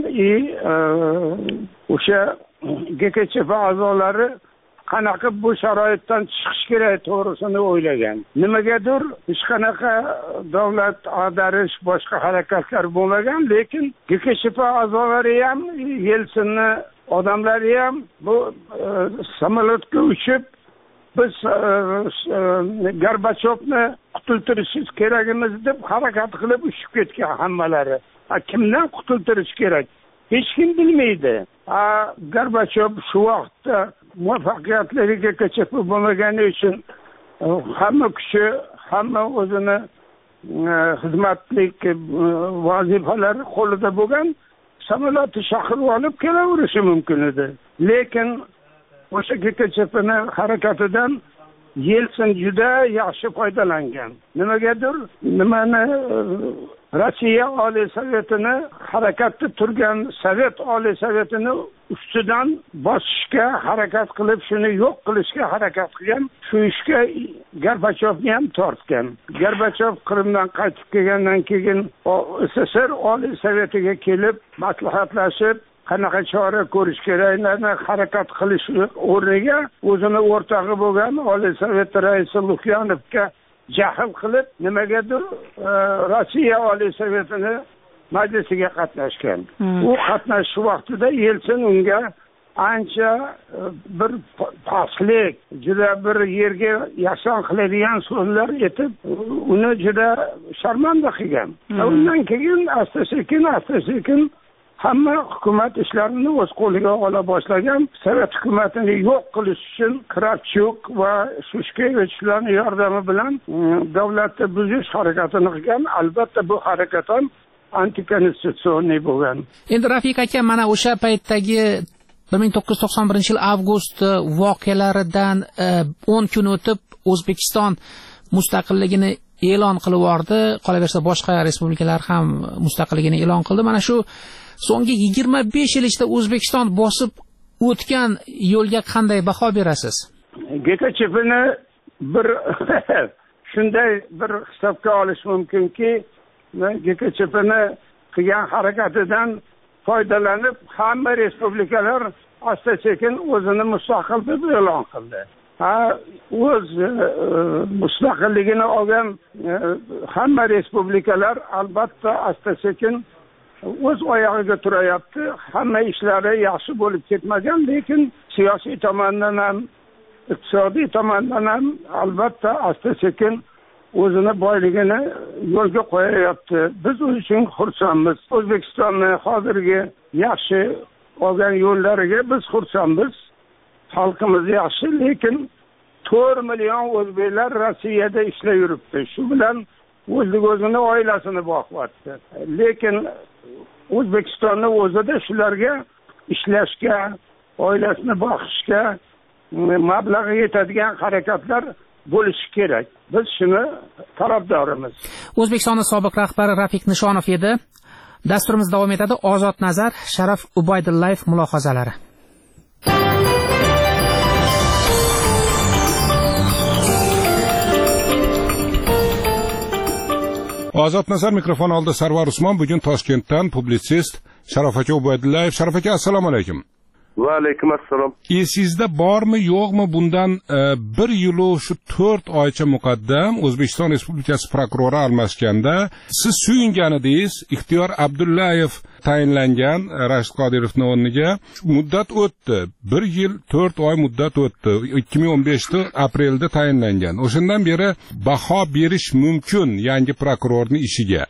o'sha GKChP a'zolari qanaqa bu sharoitdan chiqish kerak to'g'risini o'ylagan. Nimagadir hech qanaqa davlat ag'darish boshqa harakatlar bo'lmagan, lekin GKChP a'zolari ham, Yelsinni odamlari ham bu samolyotga uchib biz Gorbachevni qutultirishimiz kerakimiz deb harakat qilib uchib ketgan hammalari. Kimdan qutultirish kerak? Hech kim bilmaydi. Gorbachev shu vaqtda muvaffaqiyatli GKChP bo'lmagani uchun hamma kuchi, hamma o'zini xizmatlik vazifalari qo'lida bo'lgan, samolyotni chaqirib olib kelaverishi mumkin edi. Lekin o'sha GKChPni harakatidan Yelsin juda yaxshi foydalangan. Nimagadir Rossiya Oliy Sovetini harakatda turgan Sovet Oliy Sovetini ustidan bosishga harakat qilib, shuni yo'q qilishga harakat qilgan. Shu ishga Gorbachevni ham tortgan. Gorbachev Qrimdan qaytib kelgandan keyin SSR Oliy Sovetiga kelib, maslahatlashib, qanaqa chora ko'rish kerakligini harakat qilish o'rniga o'zini o'rtog'i bo'lgan Oliy Sovet raisi Lukyanovga jahl qilib, nimagadir Rossiya Oliy Sovetini majlisiga qatnashgan. U qatnashish vaqtida Yelsin unga ancha bir pastlik, juda bir yerga yaqin qiladigan so'zlar aytib, uni juda sharmanda qilgan. Undan keyin asta-sekin hamma hukumat ishlarini o'z qo'liga ola boshlagan. Sovet hukumatini yo'q qilish uchun Kravchuk va Shushkevichlarning yordami bilan davlatni buzish harakatini qilgan. Albatta bu harakat ham antikonstitutsioniy bo'lgan. Endi Rafiq aka, mana o'sha paytdagi 1991 yil avgust voqealaridan 10 kun o'tib O'zbekiston mustaqilligini e'lon qilib yubordi. Qolaversa boshqa respublikalar ham mustaqilligini e'lon qildi. Mana shu so'nggi 25 yil ichida O'zbekiston bosib o'tgan yo'lga qanday baho berasiz? GKChPni bir shunday bir hisobga olish mumkinki, GKChPni qilgan harakatidan foydalanib hamma respublikalar asta-sekin o'zini mustaqil deb e'lon qildi. O'z mustaqilligini olgan hamma respublikalar albatta asta-sekin o'z oyog'iga turayapti. Hamma ishlari yaxshi bo'lib ketmagan, lekin siyosiy tomondan ham, iqtisodiy tomondan ham albatta asta-sekin o'zini boyligini yo'lga qo'yayapti. Biz uchun xursandmiz. O'zbekistonning hozirgi yaxshi olgan yo'llariga biz xursandmiz. Xalqimiz yaxshi, lekin 4 million o'zbeklar Rossiyada ishlab yuribdi. Shu bilan o'zini oilasini boqyapti. Lekin O'zbekistonning o'zida shularga ishlashga, oilasini boqishga mablag'i yetadigan harakatlar bo'lishi kerak. Biz shuni tarafdorimiz. O'zbekistonning sobiq rahbari Rafiq Nishonov edi. Dasturimiz davom etadi. Ozod Nazar, Sharaf Ubaydullayev mulohazalari. Ozod Nazar mikrofon oldi. Sarvar Usmon bugun Toshkentdan publitsist Sharaf aka Ubaydullayev. Sharaf aka, assalomu alaykum. Va alaykum assalom. Esingizda bormi yo'qmi bundan 1 yil shu 4 oycha muqaddam O'zbekiston Respublikasi prokurori almashganda siz suyunganidingiz Ixtiyor Abdullayev tayinlangan Rashid Qodirovning o'rniga muddat o'tdi. 1 yil 4 oy muddat o'tdi. 2015 aprelda tayinlangan. O'shandan beri baho berish mumkin yangi prokurorning ishiga.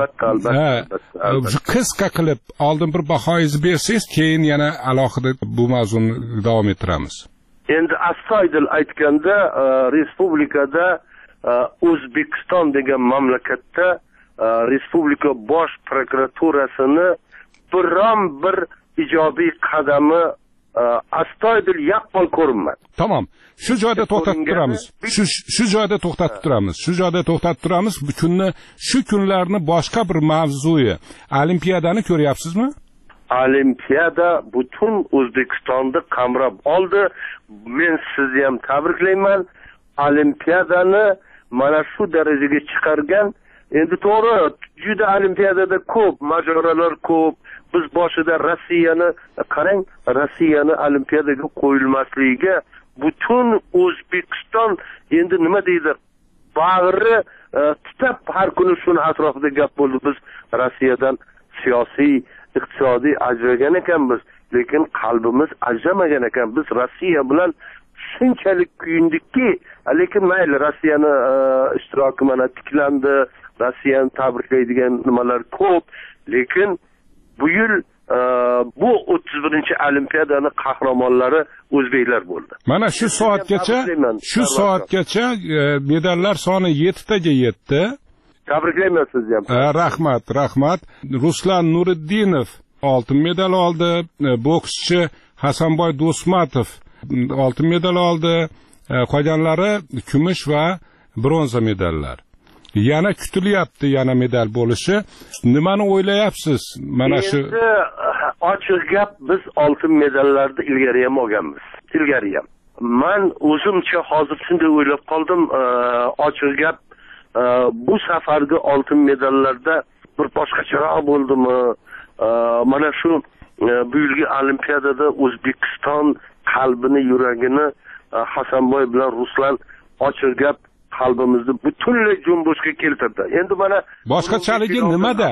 Albatta. Qisqa qilib oldin bir bahoingizni bersangiz, keyin yana alohida bu mavzuni davom ettiramiz. Endi astoydil aytganda respublikada O'zbekiston degan mamlakatda respublika bosh prokuraturasini biron bir ijobiy qadami astoydil yaqqol ko'rinmadi. Tamam. Shu joyda to'xtatib turamiz. Shu joyda to'xtatib turamiz. Bu kunni, shu kunlarni boshqa bir mavzuyi, olimpiyadani ko'ryapsizmi? Olimpiyada butun O'zbekistonni qamrab oldi. Men sizni ham tabriklayman. Olimpiyadani mana shu darajaga chiqargan. Endi to'g'ri, juda olimpiyadada ko'p mojarolar ko'p. Biz boshida Rossiyani olimpiyadaga qo'yilmasligiga butun O'zbekiston endi nima deydi? Bag'ri tutab har kuni shuni atrofida gap bo'ldi. Biz Rossiyadan siyosiy, iqtisodiy ajragan ekanmiz, lekin qalbimiz ajramagan ekan. Biz Rossiya bilan shunchalik kuyundikki, lekin mayli, Rossiyani ishtiroki mana tiklandi, Rossiyani tabriklaydigan nimalar ko'p, lekin bu yil bu 31-olimpiyadani qahramonlari o'zbeklar bo'ldi. Mana shu soatgacha medallar soni 7 taga yetdi. Tabriklayman sizni ham. Rahmat. Ruslan Nuriddinov oltin medal oldi. Bokschi Hasanboy Do'smatov oltin medal oldi. Qolganlari kumush va bronza medallar. Yana kutilyapti, yana medal bo'lishi. Nimani o'ylayapsiz? Mana shu ochiq gap, biz oltin medallarni ilgari ham olganmiz. Men o'zimcha hozir shunday o'ylab qoldim, ochiq gap, bu safargi oltin medallarda bir boshqacharoq bo'ldimi? Mana shu bu yilgi olimpiyadada O'zbekiston qalbini, yuragini Hasanboy bilan Ruslan ochiq gap qalbimizni butunlay jumbushga keltirdi. Endi mana boshqachaligi nimada?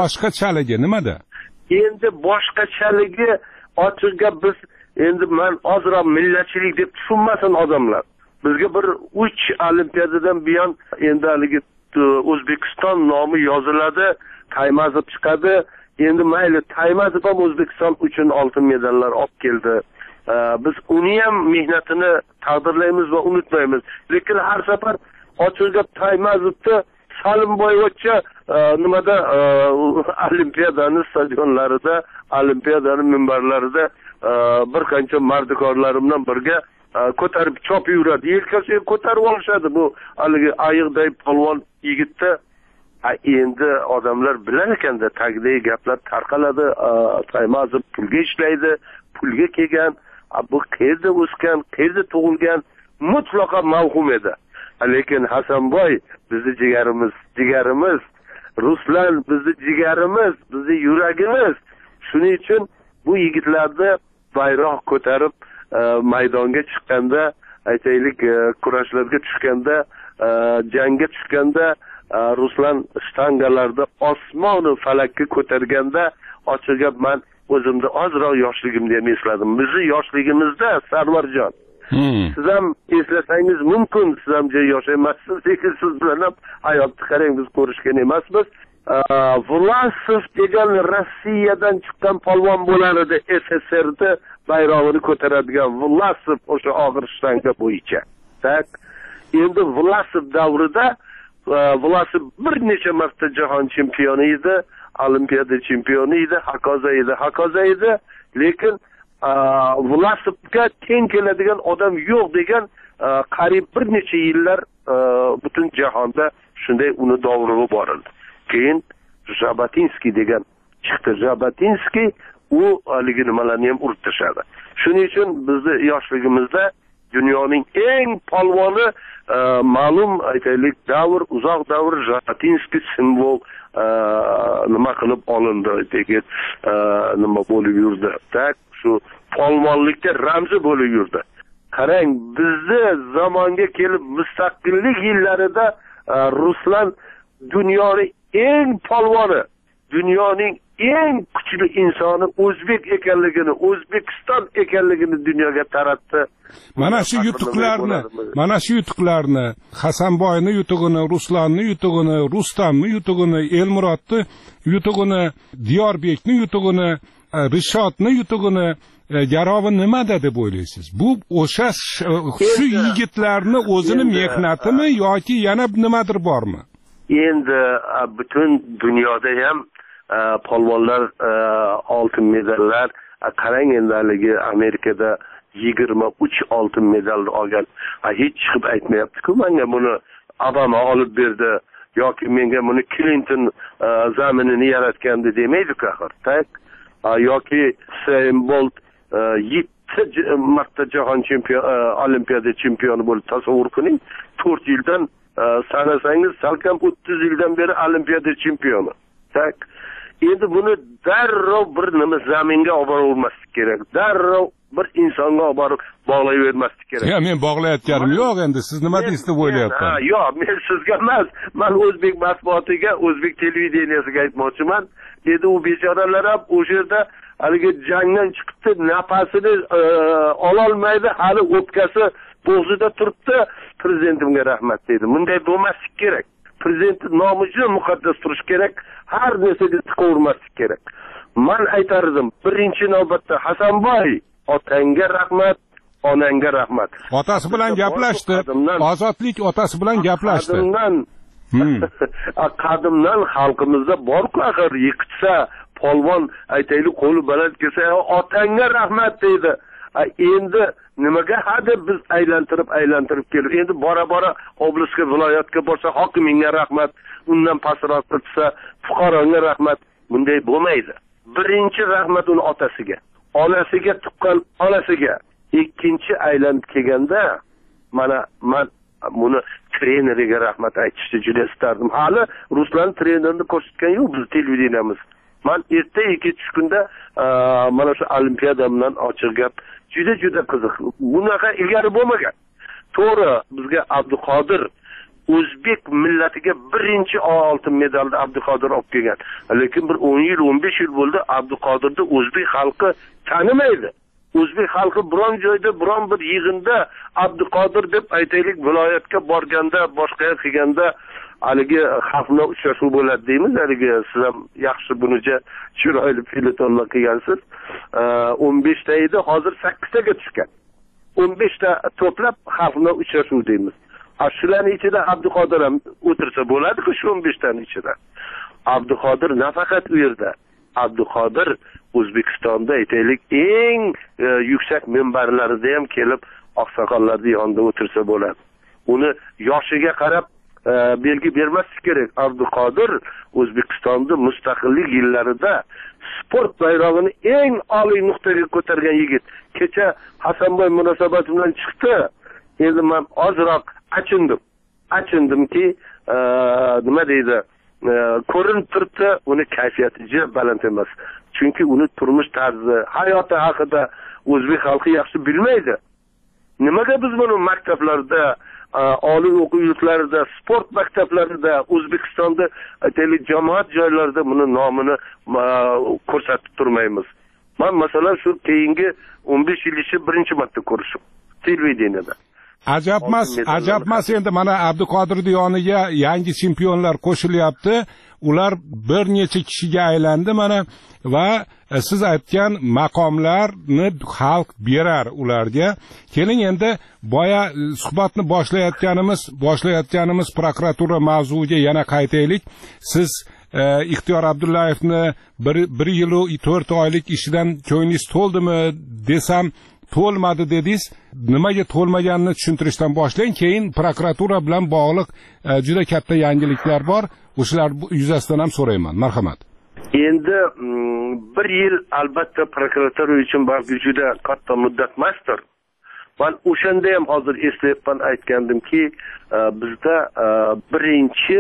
Endi boshqachaligi ochiq gap, biz endi men ozroq millatchilik deb tushunmasin odamlar. Bizga bir 3 olimpiyadadan buyon endi haligi O'zbekiston nomi yoziladi, Taymazov chiqadi. Endi mayli, Taymazov ham O'zbekiston uchun oltin medallar olib keldi. Biz uni ham mehnatini taqdirlaymiz va unutmaymiz. Lekin har safar ochiq gap Taymazovni Salimboyevcha nimada olimpiyadani stadionlarida, olimpiyadani minbarlarida bir qancha mardikorlarim bilan birga ko'tarib chopib yuradi. Yelkasiga ko'tarib olishadi bu haligi ayiqday polvon yigitni. Endi odamlar bilar ekanda, tagdagi gaplar tarqaladi. Taymazov pulga ishlaydi, pulga kelgan, bu qayerda o'sgan, qayerda tug'ilgan mutlaqo mavhum edi. Lekin Hasanboy bizni jigarimiz, Ruslan bizni jigarimiz, bizni yuragimiz. Shuning uchun bu yigitlarni bayroq ko'tarib maydonga chiqqanda, aytaylik, kurashlarga tushganda, jangga tushganda, Ruslan shtangalarda osmonu falakka ko'targanda, ochiq gap, men o'zimda ozroq yoshligimni ham esladim. Bizni yoshligimizda Sarvarjon, siz ham eslasangiz mumkin, siz ham yosh emassiz, lekin siz bilan ham hayotni qarang, biz ko'rishgan emasmiz. Vlasov degan Rossiyadan chiqqan polvon bo'lar edi, SSRda bayrog'ini ko'taradigan Vlasov, o'sha og'ir shtanga bo'yicha. Tak, endi Vlasov davrida Vlasov bir necha marta jahon chempioni edi, olimpiada chempioni edi, hokoza edi, lekin Vlasovga teng keladigan odam yo'q degan qariyb bir necha yillar butun jahonda shunday uni dovrug'i borildi. Keyin Jabotinskiy degan chiqdi. Jabotinskiy u haligi nimalarni ham urib tashladi. Shuning uchun bizni yoshligimizda dunyoning eng polvoni ma'lum aytaylik uzoq davr Jaratinskiy simvol nima qilib olindi degan nima bo'lib yurdi. Tak shu polvonlikka ramzi bo'lib yurdi. Qarang, bizni zamonga kelib mustaqillik yillarida Ruslan dunyoning eng polvoni, dunyoning eng kuchli insoni o'zbek ekanligini, O'zbekiston ekanligini dunyoga taratdi. Mana shu yutuqlarni, Hasanboyni yutug'ini, Ruslanni yutug'ini, Rustamni yutug'ini, Elmurodni yutug'ini, Diyorbekni yutug'ini, Rishotni yutug'ini garovi nimada deb o'ylaysiz? Bu o'sha shu yigitlarni o'zini mehnatimi yoki yana nimadir bormi? Endi butun dunyoda ham polvonlar oltin medallar, qarang endi haligi Amerikada 23 oltin medal olgan. Hech chiqib aytmayapti-ku, menga buni Obama olib berdi yoki menga buni Clinton zaminini yaratgandi demaydi-ku axir. Tak yoki Usain Bolt 7 marta jahon olimpiada chempioni bo'lib tasavvur qiling. 4 yildan sanasangiz salkam 30 yildan beri olimpiada chempioni. Tak endi buni darrov bir nima zaminga olib bormaslik kerak. Darrov bir insonga olib borib bog'layvermaslik kerak. Men bog'layotganim yo'q, endi siz nima deysiz deb o'ylayapman. Yo'q, men sizga emas, men o'zbek matbuotiga, o'zbek televideniyasiga aytmoqchiman. Dedi u bechoralar ham o'sha yerda haligi jangdan chiqibdi, nafasini ololmaydi, hali o'pkasi bo'g'zida turibdi. Prezidentimga rahmat dedi. Bunday bo'lmaslik kerak. Prezident nomi juda muqaddas turish kerak. Har narsaga tiqavermaslik kerak. Men aytardim, birinchi navbatda Hasanboy, otangga rahmat, onangga rahmat. Otasi bilan gaplashdi. Ozodlik otasi bilan gaplashdi. Qadimdan xalqimizda bor-ku axir, yiqitsa, polvon aytaylik qo'li baland kelsa, otangga rahmat deydi. Endi nimaga hadi biz aylantirib kelib, endi bora oblastga, viloyatga borsa, hokimingga rahmat, undan pastroq tursa, fuqaroga rahmat. Bunday bo'lmaydi. Birinchi rahmat uni otasiga, onasiga tuqqan onasiga. Ikkinchi aylanib kelganda mana men buni treneriga rahmat aytishni juda istardim. Hali Ruslan trenerini ko'rsatgan yo'q biz televideniyamiz. Men erta tushkunda mana shu olimpiada bilan ochiq gap juda qiziq. Bunaqa ilgari bo'lmagan. To'g'ri, bizga Abduqodir o'zbek millatiga birinchi oltin medalni Abduqodir olib kelgan. Lekin bir 10 yil, 15 yil bo'ldi Abduqodirni o'zbek xalqi tanimaydi. O'zbek xalqi biron joyda, biron bir yig'inda Abduqodir deb aytaylik, viloyatga borganda, boshqa yer qilganda haligi xalqning uchrashuv bo'ladi deymiz. Haligi siz ham yaxshi bunicha chiroyli filitonlar qilgansiz. 15 ta edi, hozir 8 taga tushgan. 15 ta to'plab xalqning uchrashuv deymiz. Shularning ichida Abduqodir ham o'tirsa bo'ladi-ku, shu 15 taning ichida. Abduqodir nafaqat u yerda. Abduqodir O'zbekistonda aytaylik eng yuksak minbarlarida ham kelib oqsoqollarning yonida o'tirsa bo'ladi. Uni yoshiga qarab belgi bermaslik kerak. Abduqodir O'zbekistonda mustaqillik yillarida sport bayrog'ini eng oliy nuqtaga ko'targan yigit. Kecha Hasanboy munosabati bilan chiqdi. Endi men ozroq achindimki, nima deydi? Ko'rinib turibdi, uni kayfiyati juda baland emas. Chunki uni turmush tarzi, hayoti haqida o'zbek xalqi yaxshi bilmaydi. Nimaga biz buni maktablarda, oliy o'quv yurtlarida, sport maktablarida, O'zbekistonda aytaylik jamoat joylarida buni nomini ko'rsatib turmaymiz? Men masalan shu keyingi 15 yil ichi birinchi marta ko'rishim televideniyada. Ajabmas endi mana Abduqodirning yoniga yangi chempionlar qo'shilyapti. Ular bir necha kishiga aylandi mana va siz aytgan maqomlarni xalq berar ularga. Keling endi boya suhbatni boshlayotganimiz prokuratura mavzuiga yana qaytaylik. Siz Ixtiyor Abdullayevni 1 yil 4 oylik ishidan ko'nglingiz to'ldimi desam, to'lmadi dedingiz. Nimaga to'lmaganini tushuntirishdan boshlang, keyin prokuratura bilan bog'liq juda katta yangiliklar bor. O'shalar yuzasidan ham so'rayman. Marhamat. Endi 1 yil albatta prokuratura uchun balki juda katta muddat emasdir. man o'shanda ham hozir eslayapman, aytgandimki bizda birinchi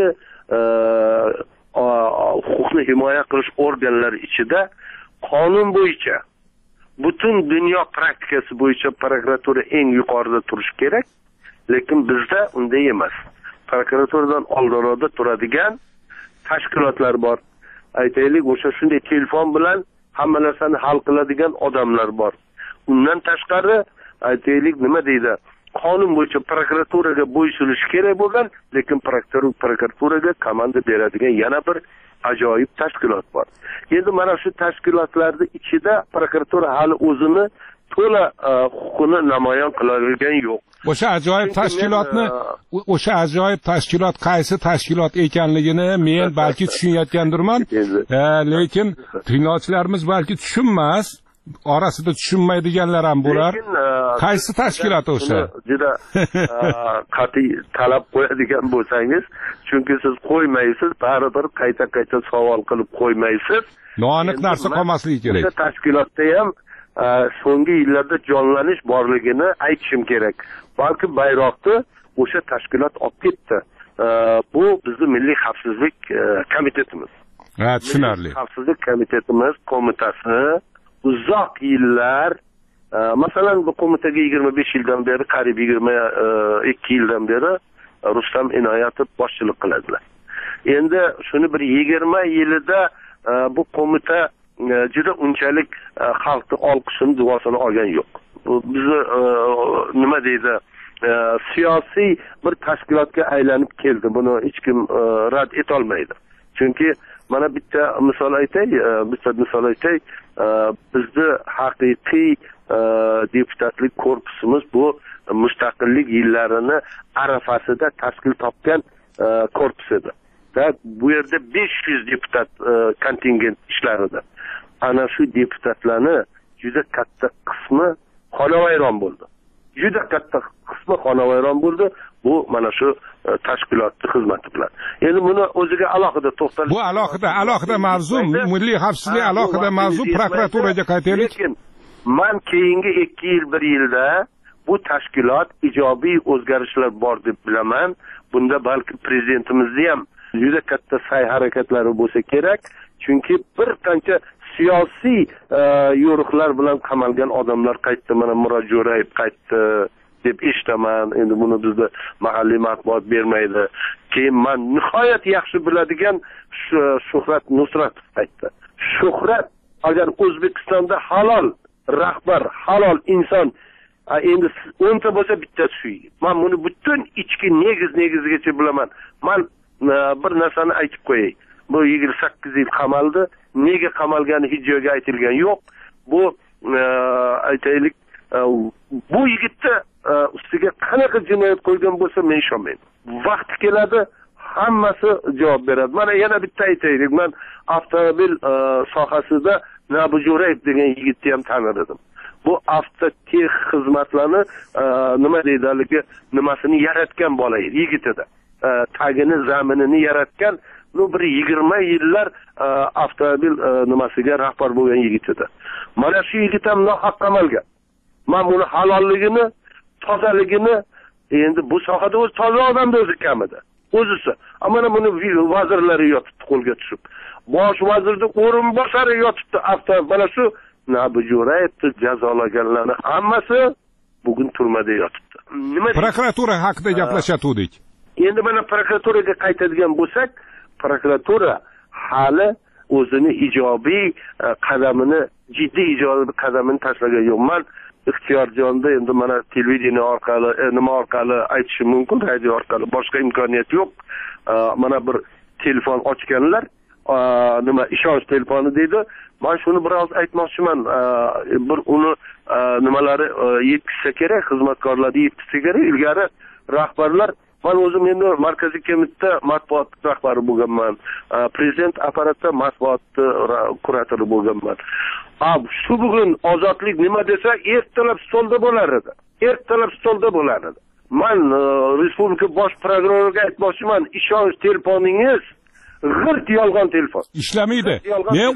huquqni himoya qilish organlari ichida qonun bo'yicha butun dunyo praktikasi bo'yicha prokuratura eng yuqorida turishi kerak, lekin bizda unday emas. Prokuraturadan oldinroqda turadigan tashkilotlar bor. Aytaylik, o'sha shunday telefon bilan hamma narsani hal qiladigan odamlar bor. Undan tashqari aytaylik, nima deydi, qonun bo'yicha prokuraturaga bo'ysunish kerak bo'lgan, lekin prokuraturaga komanda beradigan yana bir ajoyib tashkilot bor. Endi mana shu tashkilotlarning ichida prokuratura hali o'zini to'la huquqini namoyon qiladigan yo'q. O'sha ajoyib tashkilot qaysi tashkilot ekanligini men balki tushunayotgandirman, lekin tinglovchilarimiz balki tushunmas, orasida tushunmaydiganlar ham bo'lar. Qaysi tashkilot o'sha? Juda qat'iy talab qo'yadigan bo'lsangiz, chunki siz qo'ymaysiz, baribir qayta savol qilib qo'ymaysiz. Noaniq narsa qolmasligi kerak. O'sha tashkilotda ham so'nggi yillarda jonlanish borligini aytishim kerak. Balki bayroqni o'sha tashkilot olib ketdi. Bu bizning Milliy xavfsizlik komitetimiz. Ha, tushunarli. Xavfsizlik komitetimiz qo'mitasi uzoq yillar, masalan, bu qo'mitaga 25 yildan beri, qariyb 22 yildan beri Rustam Inoyatov boshchilik qiladilar. Endi shuni bir 20 yilida bu qo'mita juda unchalik xalqning olqishini, duosini olgan yo'q. Bizni nima deydi, siyosiy bir tashkilotga aylanib keldi. Buni hech kim rad eta olmaydi. Chunki mana bitta misol aytay, bizni haqiqiy deputatlik korpusimiz bu mustaqillik yillarini arafasida tashkil topgan korpus edi. Bu yerda 500 deputat kontingent ishlar edi. Ana shu deputatlarni juda katta qismi xonavayron bo'ldi. Bu mana shu tashkilotning xizmati bilan. Endi buni o'ziga alohida to'xtalib, bu alohida mavzu, milliy xavfsizlik alohida mavzu, prokuraturaga qaytaylik. Lekin men keyingi 2 yil 1 yilda bu tashkilot ijobiy o'zgarishlar bor deb bilaman. Bunda balki prezidentimizni ham juda katta sa'y harakatlari bo'lsa kerak, chunki bir qancha siyosiy yo'riqlar bilan qamalgan odamlar qaytdi. Mana Murod Jo'rayev qaytdi deb eshitaman. Endi buni bizda mahalliy matbuot bermaydi. Keyin men nihoyat yaxshi biladigan Shuhrat Nusratov qaytdi. Shuhrat agar O'zbekistonda halol rahbar, halol inson endi 10 ta bo'lsa bittasi shu. Men buni butun ichki negizigacha bilaman. Men bir narsani aytib qo'yay. Bu 28 yil qamaldi. Nega qamalgani hech joyga aytilgan yo'q. Bu aytaylik, bu yigitni ustiga qanaqa jinoyat qo'ygan bo'lsa men ishonmayman. Vaqti keladi, hammasi javob beradi. Mana yana bitta aytaylik, men avtomobil sohasida Nabujo'rayev degan yigitni ham tanir edim. Bu avtotex xizmatlarni nima deydi, nimasini yaratgan bola yigit edi. Tagini, zaminini yaratgan, bir 20 yillar avtomobil nimasiga rahbar bo'lgan yigit edi. Mana shu yigit ham nohaq qamalgan. Men buni halolligini, tozaligini, endi bu sohada o'z toza odamda o'zi kamida. O'zisi. Mana buni vazirlari yotibdi qo'lga tushib. Bosh vazirning o'rinbosari yotibdi avtomobil. Mana shu Nabujo'rayevni jazolaganlarning hammasi bugun turmada yotibdi. Prokuratura haqida gaplashatdik. Endi mana prokuraturaga qaytadigan bo'lsak, prokuratura hali o'zini ijobiy qadamini, jiddiy ijobiy qadamini tashlagan yo'q. Men Ixtiyorjonda endi mana televideniya orqali, nima orqali aytishim mumkin, radio orqali, boshqa imkoniyat yo'q. Mana bir telefon ochganlar, nima ishonch telefoni deydi. Men shuni biroz aytmoqchiman. Bir uni nimalari yetkazsa kerak, xizmatkorlar yetkazsa kerak. Ilgari rahbarlar, men o'zim endi markaziy komiteta matbuot rahbari bo'lganman. Prezident apparatda matbuot kuratori bo'lganman. Shu bugun ozodlik nima desa, ertalab stolda bo'lar edi. Men respublika bosh prokuroriga aytmoqchiman, ishonch telefoningiz g'irt yolg'on telefon. Ishlamaydi. Men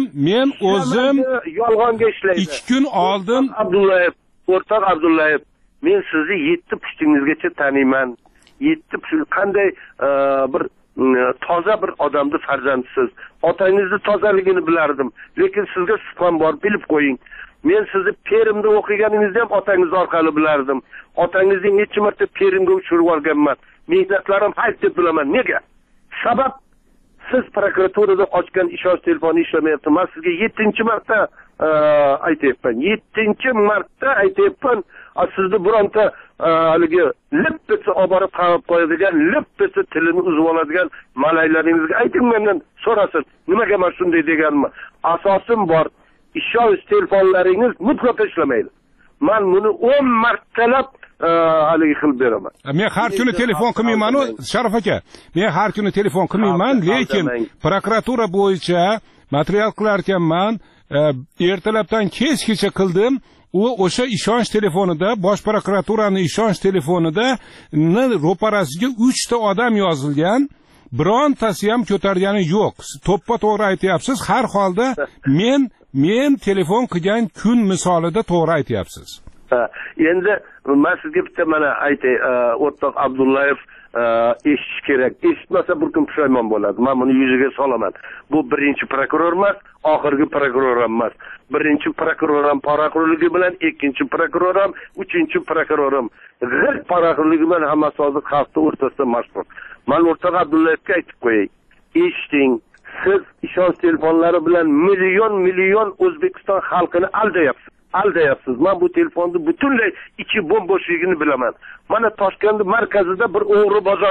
o'zim yolg'onga ishlaydi. 2 kun oldin o'rtoq Abdullayev men sizni 7 pushtingizgacha taniyman. 7 qanday bir toza bir odamni farzandisiz. Otangizni tozaligini bilardim, lekin sizga shubham bor, bilib qo'ying. Men sizni Perimda o'qiganingizni ham otangiz orqali bilardim. Otangizni necha marta Perimga uchirib olganman. Mehnatlarim hayt deb bilaman. Nega? Sabab siz prokuraturada ochgan ishonch telefoni ishlamayapti. Men sizga 7-marta aytayapman. 7-marta aytayapman. Sizni bironta haligi lippisi olib borib qamab qo'yadigan, lippisi tilini uzib oladigan malaylaringizga ayting, mendan so'rasin. Nimaga men shunday deganman? Asosim bor. Ishonch telefonlaringiz mutlaqo ishlamaydi. Men buni 10 martalab haligi qilib beraman. Men har kuni telefon qilmayman, Sharif aka. Men har kuni telefon qilmayman, lekin prokuratura bo'yicha material qilar ekanman. Ertalabdan kechgacha qildim. U o'sha ishonch telefonida, bosh prokuraturaning ishonch telefonida ro'parasiga 3 ta odam yozilgan. Birontasi ham ko'targani yo'q. To'ppa-to'g'ri aytyapsiz. Har holda men telefon qilgan kun misolida to'g'ri aytyapsiz. Endi men sizga bitta mana aytay, o'rtoq Abdullayev eshitish kerak. Eshitmasa bir kun pushaymon bo'ladi. Men buni yuziga solaman. Bu birinchi prokuror emas, oxirgi prokuror ham emas. Birinchi prokuror ham poraxo'rligi bilan, ikkinchi prokuror ham, uchinchi prokuror ham g'irt poraxo'rligi bilan hammasi hozir xalqning o'rtasida mashhur. Men o'rtoq Abdullayevga aytib qo'yay. Eshiting, siz ishonch telefonlari bilan million O'zbekiston xalqini aldayapsiz. Men bu telefonni butunlay ichi bo'm-bo'shligini bilaman. Mana Toshkent markazida bir o'g'ri bozor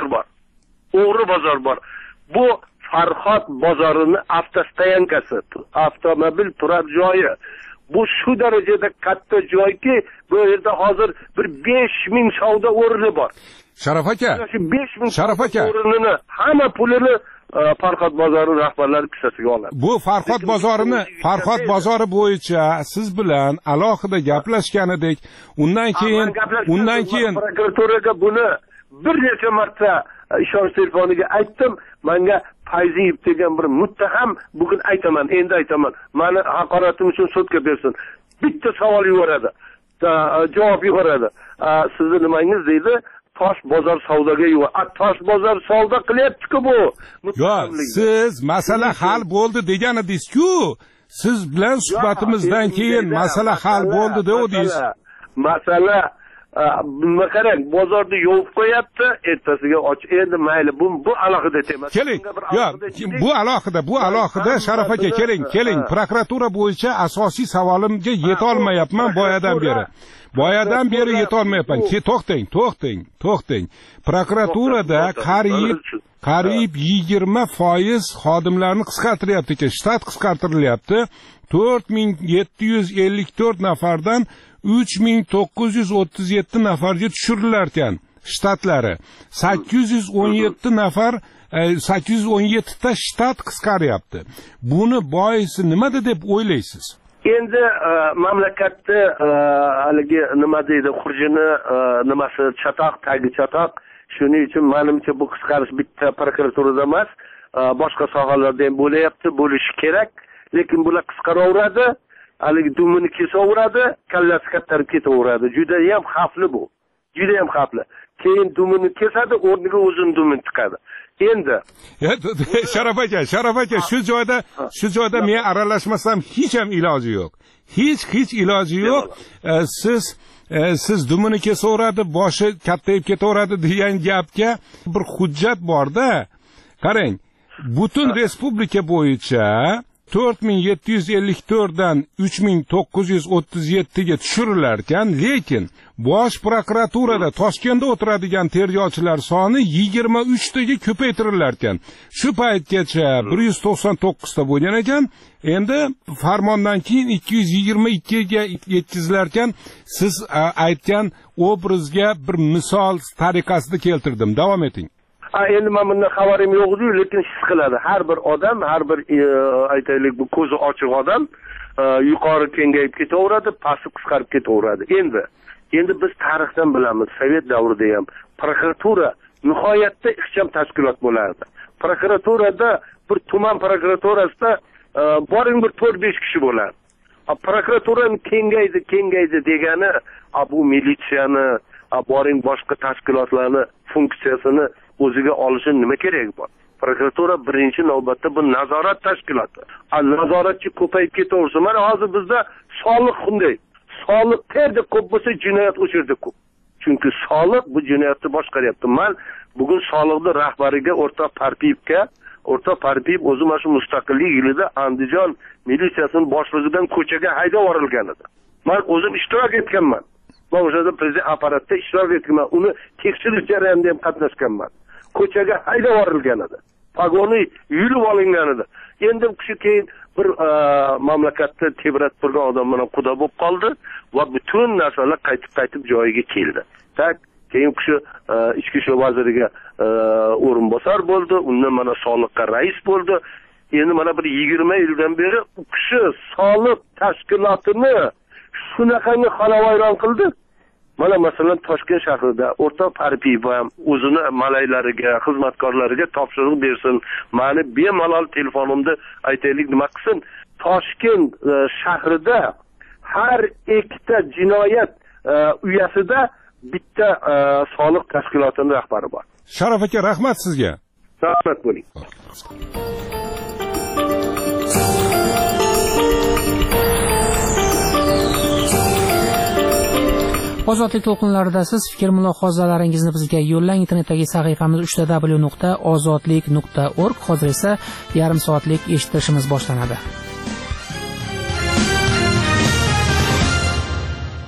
bor. Bu Farhod bozorini avtostoyankasi, avtomobil turar joyi. Bu shu darajada katta joyki, bu yerda hozir bir 5000 savdo o'rni bor. Sharif aka, 5000 o'rnini hamma pulini Farhod bozori rahbarlari kissasiga oladi. Bu Farhod bozori bo'yicha siz bilan alohida gaplashgan edik. Undan keyin prokuraturaga buni bir necha marta ishonch telefoniga aytdim. Menga Fayziyev degan bir muttaham bugun endi aytaman. Meni haqoratim uchun sudga bersin. Bitta savol yuboradi. Javob yuboradi. Sizni nimangiz deydi? Tosh bozor savdoga Tosh bozor savdo qilyapti-ku bu. Yo'q, siz masala hal bo'ldi degan edingiz-ku. Siz bilan suhbatimizdan keyin masala hal bo'ldi dedingiz. Masala nima qarang, bozorni yopib qo'yapti, ertasiga och. Endi mayli, bu alohida tema. Keling. Yo'q, bu alohida Sharif aka, keling. Prokuratura bo'yicha asosiy savolimga yeta olmayapman boyadan beri yetolmayapman. To'xtang. Prokuraturada qariyb 20% xodimlarni qisqartiryapti ekan, shtat qisqartirilyapti. 4754 nafardan 3937 nafarga tushirilar ekan shtatlari. 817 ta shtat qisqaryapti. Buni boisi nimada deb o'ylaysiz? Endi mamlakatda haligi nima deydi, xurjini nimasi chatoq, tagi chatoq. Shuning uchun menimcha bu qisqarish bitta prokuraturada emas, boshqa sohalarda ham bo'lishi kerak. Lekin bular qisqaraveradi, haligi dumini kesaveradi, kallasi kattarib ketaveradi. Juda ham xavfli bu. Keyin dumini kesadi, o'rniga o'zini dumini tiqadi. Endi Sharif aka, shu joyda men aralashmasam hech ham iloji yo'q. Hech iloji yo'q. Siz dumini kesaveradi, boshi kattayib ketaveradi degan gapga bir hujjat bor-da. Qarang, butun respublika bo'yicha 4754 dan 3937 ga tushirilar ekan, lekin bosh prokuraturada Toshkentda o'tiradigan tergovchilar soni 23 taga ko'paytirilar ekan. Shu paytgacha 199 ta bo'lgan ekan. Endi farmondan keyin 222 ga yetkazilar ekan. Siz aytgan obrazga bir misol tariqasida keltirdim. Davom eting. Endi men bundan xabarim yo'q edi, lekin his qiladi. Har bir odam, har bir aytaylik bu ko'zi ochiq odam yuqori kengayib ketaveradi, pastga qisqarib ketaveradi. Endi biz tarixdan bilamiz, Sovet davrida ham prokuratura nihoyatda ixcham tashkilot bo'lardi. Prokuraturada bir tuman prokuraturasida boring bir 4-5 kishi bo'lardi. prokuraturani kengaydi degani bu militsiyani boring boshqa tashkilotlarni funksiyasini o'ziga olishi nima kerak bor? Prokuratura birinchi navbatda bu nazorat tashkiloti. Nazoratchi ko'payib ketaversa, mana hozir bizda soliq shunday. Soliq qayerda ko'p bo'lsa, jinoyat o'sha yerda ko'p. Chunki soliq bu jinoyatni boshqaryapti. Men bugun soliqning rahbariga o'rtoq Parpiyev o'zi mana shu mustaqillik yilida Andijon militsiyasining boshlig'idan ko'chaga haydab yuborilgan edi. Men o'zim ishtirok etganman. Men o'shada prezident apparatda ishtirok etganman. Uni tekshirish jarayonida ham qatnashganman. Ko'chaga haydab yuborilgan edi. Pagoni yulib olingan edi. Endi kishi keyin bir mamlakatda tebratib turgan odam bilan quda bo'lib qoldi va butun narsalar qaytib joyiga keldi. Keyin kishi ichki ishlar vaziriga o'rinbosar bo'ldi, undan mana soliqqa rais bo'ldi. Endi mana bir 20 yildan beri u kishi soliq tashkilotini shunaqangi xonavayron qildi. Mana masalan Toshkent shahrida o'rtoq Parpiyev ham o'zini malaylariga, xizmatkorlariga topshiriq bersin. Meni bemalol telefonimda aytaylik nima qilsin. Toshkent shahrida har ikkita jinoyat uyasida bitta soliq tashkilotining rahbari bor. Sharof aka, rahmat sizga. Rahmat bo'ling. Ozodlik to'lqinlarida siz fikr mulohazalaringizni bizga yo'llang. Internetdagi sahifamiz www.ozodlik.org. Hozir esa yarim soatlik eshittirishimiz boshlanadi.